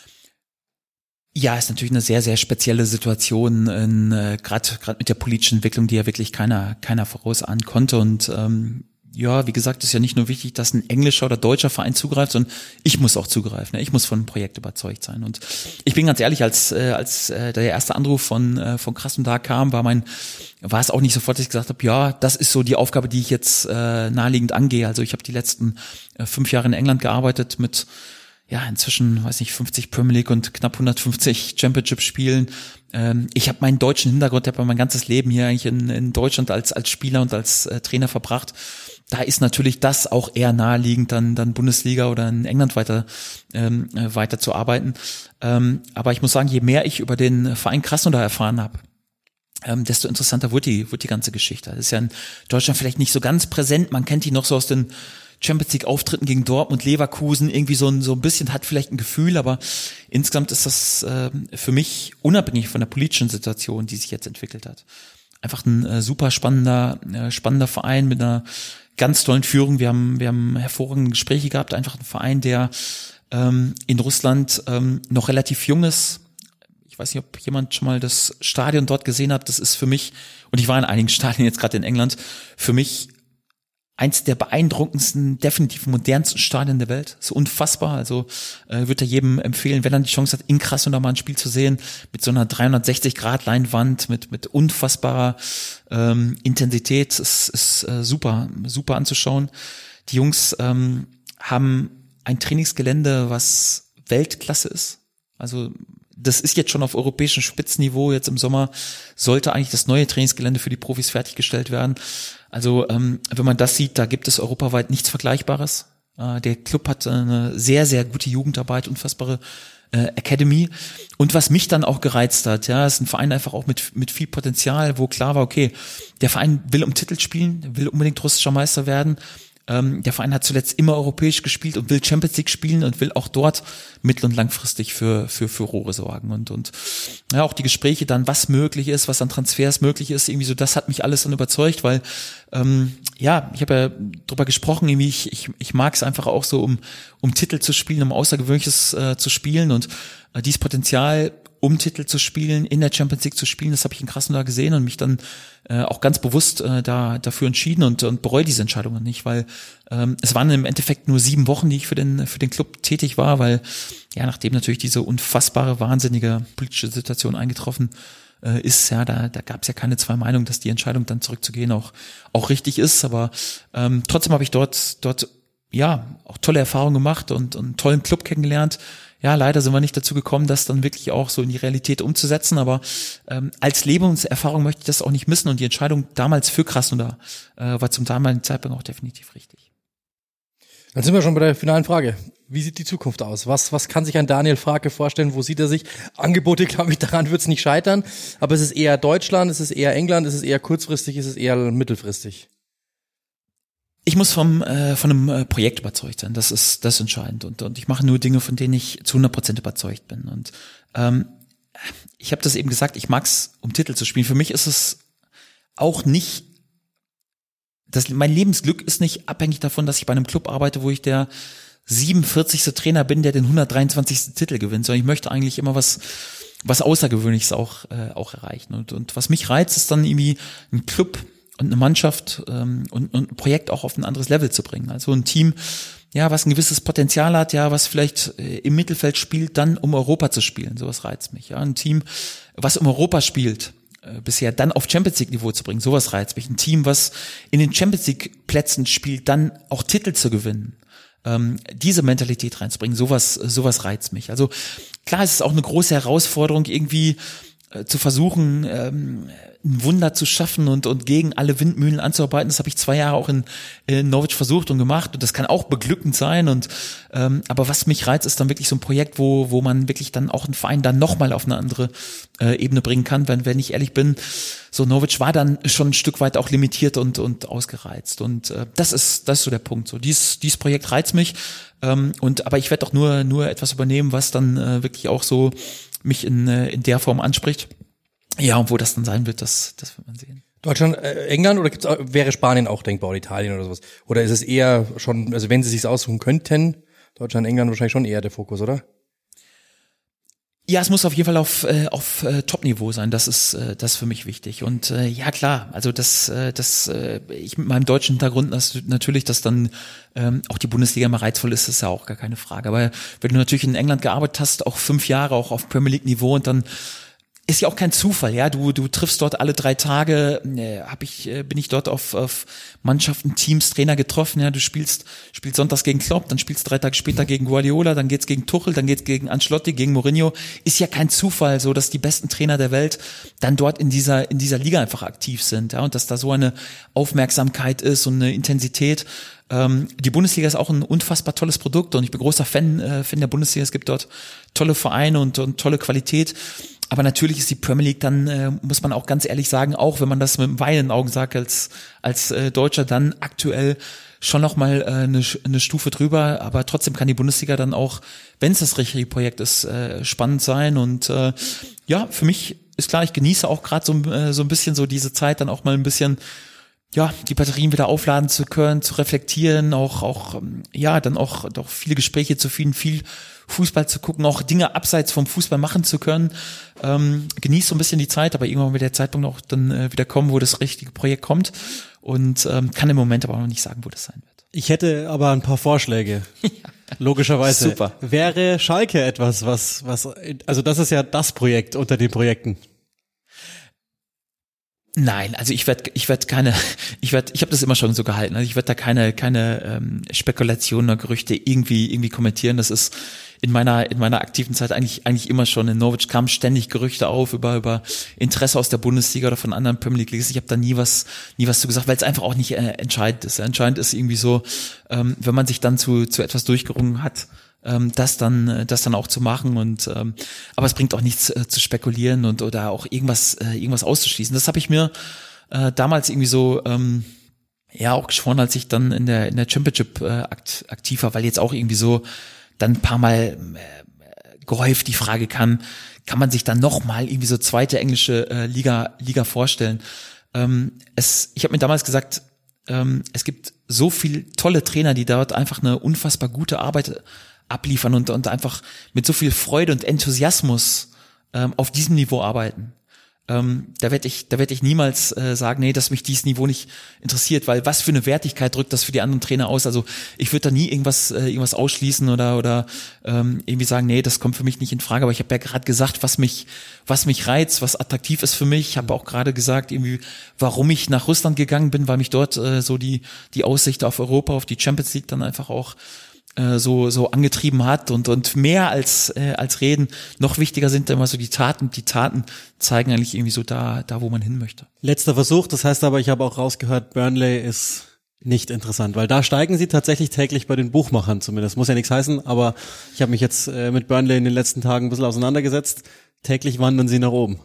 Ja, ist natürlich eine sehr, sehr spezielle Situation, gerade mit der politischen Entwicklung, die ja wirklich keiner vorausahnen konnte. Und ja, wie gesagt, ist ja nicht nur wichtig, dass ein englischer oder deutscher Verein zugreift, sondern ich muss auch zugreifen. Ich muss von dem Projekt überzeugt sein. Und ich bin ganz ehrlich, als der erste Anruf von Krasnodar kam, war es auch nicht sofort, dass ich gesagt habe, ja, das ist so die Aufgabe, die ich jetzt naheliegend angehe. Also ich habe die letzten 5 Jahre in England gearbeitet mit inzwischen, 50 Premier League und knapp 150 Championship-Spielen. Ich habe meinen deutschen Hintergrund, ich habe mein ganzes Leben hier eigentlich in Deutschland als Spieler und als Trainer verbracht. Da ist natürlich das auch eher naheliegend, dann Bundesliga oder in England weiter zu arbeiten. Aber ich muss sagen, je mehr ich über den Verein Krasnodar erfahren habe, desto interessanter wird die ganze Geschichte. Das ist ja in Deutschland vielleicht nicht so ganz präsent. Man kennt die noch so aus den Champions League Auftritten gegen Dortmund, Leverkusen, irgendwie so ein bisschen, hat vielleicht ein Gefühl, aber insgesamt ist das für mich unabhängig von der politischen Situation, die sich jetzt entwickelt hat. Einfach ein super spannender Verein mit einer ganz tollen Führung. Wir haben hervorragende Gespräche gehabt. Einfach ein Verein, der in Russland noch relativ jung ist. Ich weiß nicht, ob jemand schon mal das Stadion dort gesehen hat. Das ist für mich, und ich war in einigen Stadien jetzt gerade in England, für mich eins der beeindruckendsten, definitiv modernsten Stadien der Welt. So unfassbar. Also würde jedem empfehlen, wenn er die Chance hat, in Krasnodar mal ein Spiel zu sehen, mit so einer 360-Grad-Leinwand, mit unfassbarer Intensität. Es ist super anzuschauen. Die Jungs haben ein Trainingsgelände, was Weltklasse ist. Also das ist jetzt schon auf europäischem Spitzenniveau. Jetzt im Sommer sollte eigentlich das neue Trainingsgelände für die Profis fertiggestellt werden. Also wenn man das sieht, da gibt es europaweit nichts Vergleichbares. Der Club hat eine sehr, sehr gute Jugendarbeit, unfassbare Academy. Und was mich dann auch gereizt hat, ist ein Verein einfach auch mit viel Potenzial, wo klar war, okay, der Verein will um Titel spielen, will unbedingt russischer Meister werden. Der Verein hat zuletzt immer europäisch gespielt und will Champions League spielen und will auch dort mittel- und langfristig für Furore sorgen und ja, auch die Gespräche dann, was möglich ist, was an Transfers möglich ist, irgendwie so, das hat mich alles dann überzeugt, weil ich habe ja drüber gesprochen, irgendwie ich mag es einfach auch so, um Titel zu spielen, um Außergewöhnliches zu spielen und dieses Potenzial, um Titel zu spielen, in der Champions League zu spielen, das habe ich in Krasnodar gesehen und mich dann auch ganz bewusst dafür entschieden und bereue diese Entscheidungen nicht, weil es waren im Endeffekt nur 7 Wochen, die ich für den Club tätig war, weil nachdem natürlich diese unfassbare, wahnsinnige politische Situation eingetroffen ist, da gab es ja keine zwei Meinungen, dass die Entscheidung dann zurückzugehen auch richtig ist, aber trotzdem habe ich dort auch tolle Erfahrungen gemacht und einen tollen Club kennengelernt. Ja, leider sind wir nicht dazu gekommen, das dann wirklich auch so in die Realität umzusetzen, aber als Lebenserfahrung möchte ich das auch nicht missen und die Entscheidung damals für Krasnodar war zum damaligen Zeitpunkt auch definitiv richtig. Dann sind wir schon bei der finalen Frage. Wie sieht die Zukunft aus? Was kann sich ein Daniel Farke vorstellen? Wo sieht er sich? Angebote, glaube ich, daran wird es nicht scheitern, aber ist es eher Deutschland, ist es eher England, ist es eher kurzfristig, ist es eher mittelfristig? Ich muss von einem Projekt überzeugt sein. Das ist entscheidend. Und ich mache nur Dinge, von denen ich zu 100% überzeugt bin. Und ich habe das eben gesagt, ich mag's, um Titel zu spielen. Für mich ist es auch nicht, mein Lebensglück ist nicht abhängig davon, dass ich bei einem Club arbeite, wo ich der 47. Trainer bin, der den 123. Titel gewinnt, sondern ich möchte eigentlich immer was Außergewöhnliches auch erreichen. Und was mich reizt, ist dann irgendwie ein Club und eine Mannschaft und ein Projekt auch auf ein anderes Level zu bringen. Also ein Team, was ein gewisses Potenzial hat, was vielleicht im Mittelfeld spielt, dann um Europa zu spielen. Sowas reizt mich. Ja, ein Team, was um Europa spielt, bisher dann auf Champions League Niveau zu bringen. Sowas reizt mich. Ein Team, was in den Champions League Plätzen spielt, dann auch Titel zu gewinnen. Diese Mentalität reinzubringen, sowas reizt mich. Also klar, es ist auch eine große Herausforderung, irgendwie zu versuchen, ein Wunder zu schaffen und gegen alle Windmühlen anzuarbeiten. Das habe ich 2 Jahre auch in Norwich versucht und gemacht und das kann auch beglückend sein und aber was mich reizt, ist dann wirklich so ein Projekt, wo man wirklich dann auch einen Verein dann nochmal auf eine andere Ebene bringen kann, wenn ich ehrlich bin. So Norwich war dann schon ein Stück weit auch limitiert und ausgereizt und das ist so der Punkt. So dieses Projekt reizt mich aber ich werde auch nur etwas übernehmen, was dann wirklich auch so mich in der Form anspricht. Ja, und wo das dann sein wird, das wird man sehen. Deutschland, England oder wäre Spanien auch denkbar oder Italien oder sowas? Oder ist es eher schon, also wenn sie sich aussuchen könnten, Deutschland, England wahrscheinlich schon eher der Fokus, oder? Ja, es muss auf jeden Fall auf Top-Niveau sein. Das ist für mich wichtig. Und ja klar, also ich mit meinem deutschen Hintergrund natürlich, dass dann auch die Bundesliga immer reizvoll ist ja auch gar keine Frage. Aber wenn du natürlich in England gearbeitet hast, auch 5 Jahre, auch auf Premier League Niveau und dann ist ja auch kein Zufall, ja. Du triffst dort alle 3 Tage, bin ich dort auf Mannschaften, Teams, Trainer getroffen, ja. Du spielst sonntags gegen Klopp, dann spielst 3 Tage später gegen Guardiola, dann geht's gegen Tuchel, dann geht's gegen Ancelotti, gegen Mourinho. Ist ja kein Zufall, so dass die besten Trainer der Welt dann dort in dieser Liga einfach aktiv sind, ja. Und dass da so eine Aufmerksamkeit ist und eine Intensität. Die Bundesliga ist auch ein unfassbar tolles Produkt und ich bin großer Fan der Bundesliga. Es gibt dort tolle Vereine und tolle Qualität. Aber natürlich ist die Premier League dann, muss man auch ganz ehrlich sagen, auch wenn man das mit einem weinenden Augen sagt als Deutscher, dann aktuell schon nochmal eine Stufe drüber. Aber trotzdem kann die Bundesliga dann auch, wenn es das richtige Projekt ist, spannend sein. Und ja, für mich ist klar, ich genieße auch gerade so ein bisschen so diese Zeit, dann auch mal ein bisschen die Batterien wieder aufladen zu können, zu reflektieren, dann auch viele Gespräche zu führen, viel Fußball zu gucken, auch Dinge abseits vom Fußball machen zu können. Genießt so ein bisschen die Zeit, aber irgendwann wird der Zeitpunkt auch dann wieder kommen, wo das richtige Projekt kommt und kann im Moment aber auch noch nicht sagen, wo das sein wird. Ich hätte aber ein paar Vorschläge. Logischerweise. Super. Wäre Schalke etwas, also das ist ja das Projekt unter den Projekten. Nein, also ich habe das immer schon so gehalten. Also ich werde da keine Spekulationen oder Gerüchte irgendwie kommentieren. Das ist in meiner aktiven Zeit eigentlich immer schon. In Norwich kamen ständig Gerüchte auf über Interesse aus der Bundesliga oder von anderen Premier League Ligen. Ich habe da nie was zu gesagt, weil es einfach auch nicht entscheidend ist. Entscheidend ist irgendwie so, wenn man sich dann zu etwas durchgerungen hat, das dann auch zu machen und aber es bringt auch nichts zu spekulieren oder auch irgendwas auszuschließen. Das habe ich mir damals irgendwie so auch geschworen, als ich dann in der Championship aktiv war, weil jetzt auch irgendwie so dann ein paar Mal gehäuft die Frage kann man sich dann noch mal irgendwie so zweite englische Liga vorstellen. Ich habe mir damals gesagt, es gibt so viel tolle Trainer, die dort einfach eine unfassbar gute Arbeit abliefern und einfach mit so viel Freude und Enthusiasmus auf diesem Niveau arbeiten. Da werd ich niemals sagen, nee, dass mich dieses Niveau nicht interessiert, weil was für eine Wertigkeit drückt das für die anderen Trainer aus? Also ich würde da nie irgendwas ausschließen oder irgendwie sagen, nee, das kommt für mich nicht in Frage. Aber ich habe ja gerade gesagt, was mich reizt, was attraktiv ist für mich. Ich habe auch gerade gesagt, irgendwie, warum ich nach Russland gegangen bin, weil mich dort so die Aussicht auf Europa, auf die Champions League dann einfach auch so angetrieben hat und mehr als Reden, noch wichtiger sind immer so die Taten. Die Taten zeigen eigentlich irgendwie so da, wo man hin möchte. Letzter Versuch, das heißt aber, ich habe auch rausgehört, Burnley ist nicht interessant, weil da steigen sie tatsächlich täglich bei den Buchmachern zumindest. Muss ja nichts heißen, aber ich habe mich jetzt mit Burnley in den letzten Tagen ein bisschen auseinandergesetzt. Täglich wandern sie nach oben.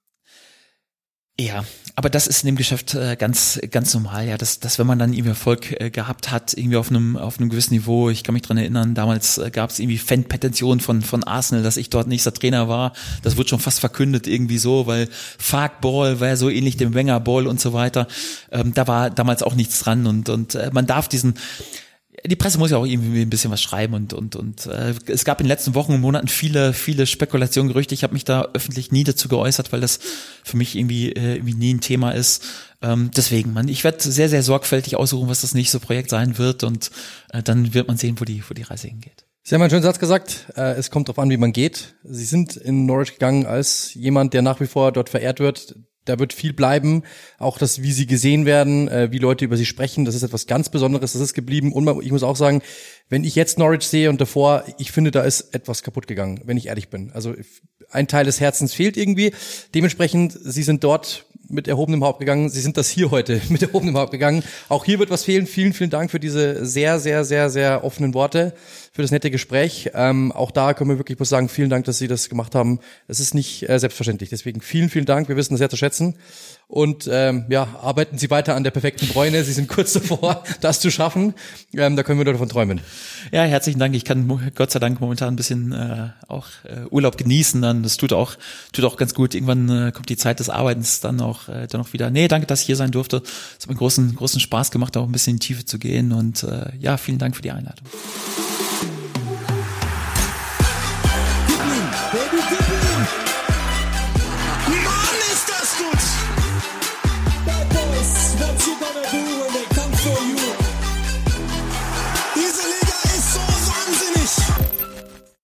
Ja, aber das ist in dem Geschäft ganz normal, ja, dass wenn man dann irgendwie Erfolg gehabt hat, irgendwie auf einem gewissen Niveau. Ich kann mich dran erinnern, damals gab es irgendwie Fanpetitionen von Arsenal, dass ich dort nächster Trainer war. Das wird schon fast verkündet irgendwie so, weil Fark-Ball war ja so ähnlich dem Wenger-Ball und so weiter. Da war damals auch nichts dran und man darf die Presse muss ja auch irgendwie ein bisschen was schreiben und es gab in den letzten Wochen und Monaten viele Spekulationen, Gerüchte. Ich habe mich da öffentlich nie dazu geäußert, weil das für mich irgendwie nie ein Thema ist. Deswegen, ich werde sehr, sehr sorgfältig aussuchen, was das nächste Projekt sein wird und dann wird man sehen, wo die Reise hingeht. Sie haben einen schönen Satz gesagt, es kommt darauf an, wie man geht. Sie sind in Norwich gegangen als jemand, der nach wie vor dort verehrt wird. Da wird viel bleiben, auch das, wie sie gesehen werden, wie Leute über sie sprechen, das ist etwas ganz Besonderes, das ist geblieben. Und ich muss auch sagen, wenn ich jetzt Norwich sehe und davor, ich finde, da ist etwas kaputt gegangen, wenn ich ehrlich bin. Also ein Teil des Herzens fehlt irgendwie. Dementsprechend, Sie sind dort mit erhobenem Haupt gegangen. Sie sind das hier heute mit erhobenem Haupt gegangen. Auch hier wird was fehlen. Vielen, vielen Dank für diese sehr, sehr, sehr, sehr offenen Worte, für das nette Gespräch. Auch da können wir wirklich bloß sagen, vielen Dank, dass Sie das gemacht haben. Es ist nicht selbstverständlich. Deswegen vielen, vielen Dank. Wir wissen das sehr zu schätzen. Und arbeiten Sie weiter an der perfekten Bräune. Sie sind kurz davor, das zu schaffen. Da können wir nur davon träumen. Ja, herzlichen Dank. Ich kann Gott sei Dank momentan ein bisschen auch Urlaub genießen. Dann das tut auch ganz gut. Irgendwann kommt die Zeit des Arbeitens dann auch wieder. Nee, danke, dass ich hier sein durfte. Es hat mir großen Spaß gemacht, auch ein bisschen in die Tiefe zu gehen. Und vielen Dank für die Einladung.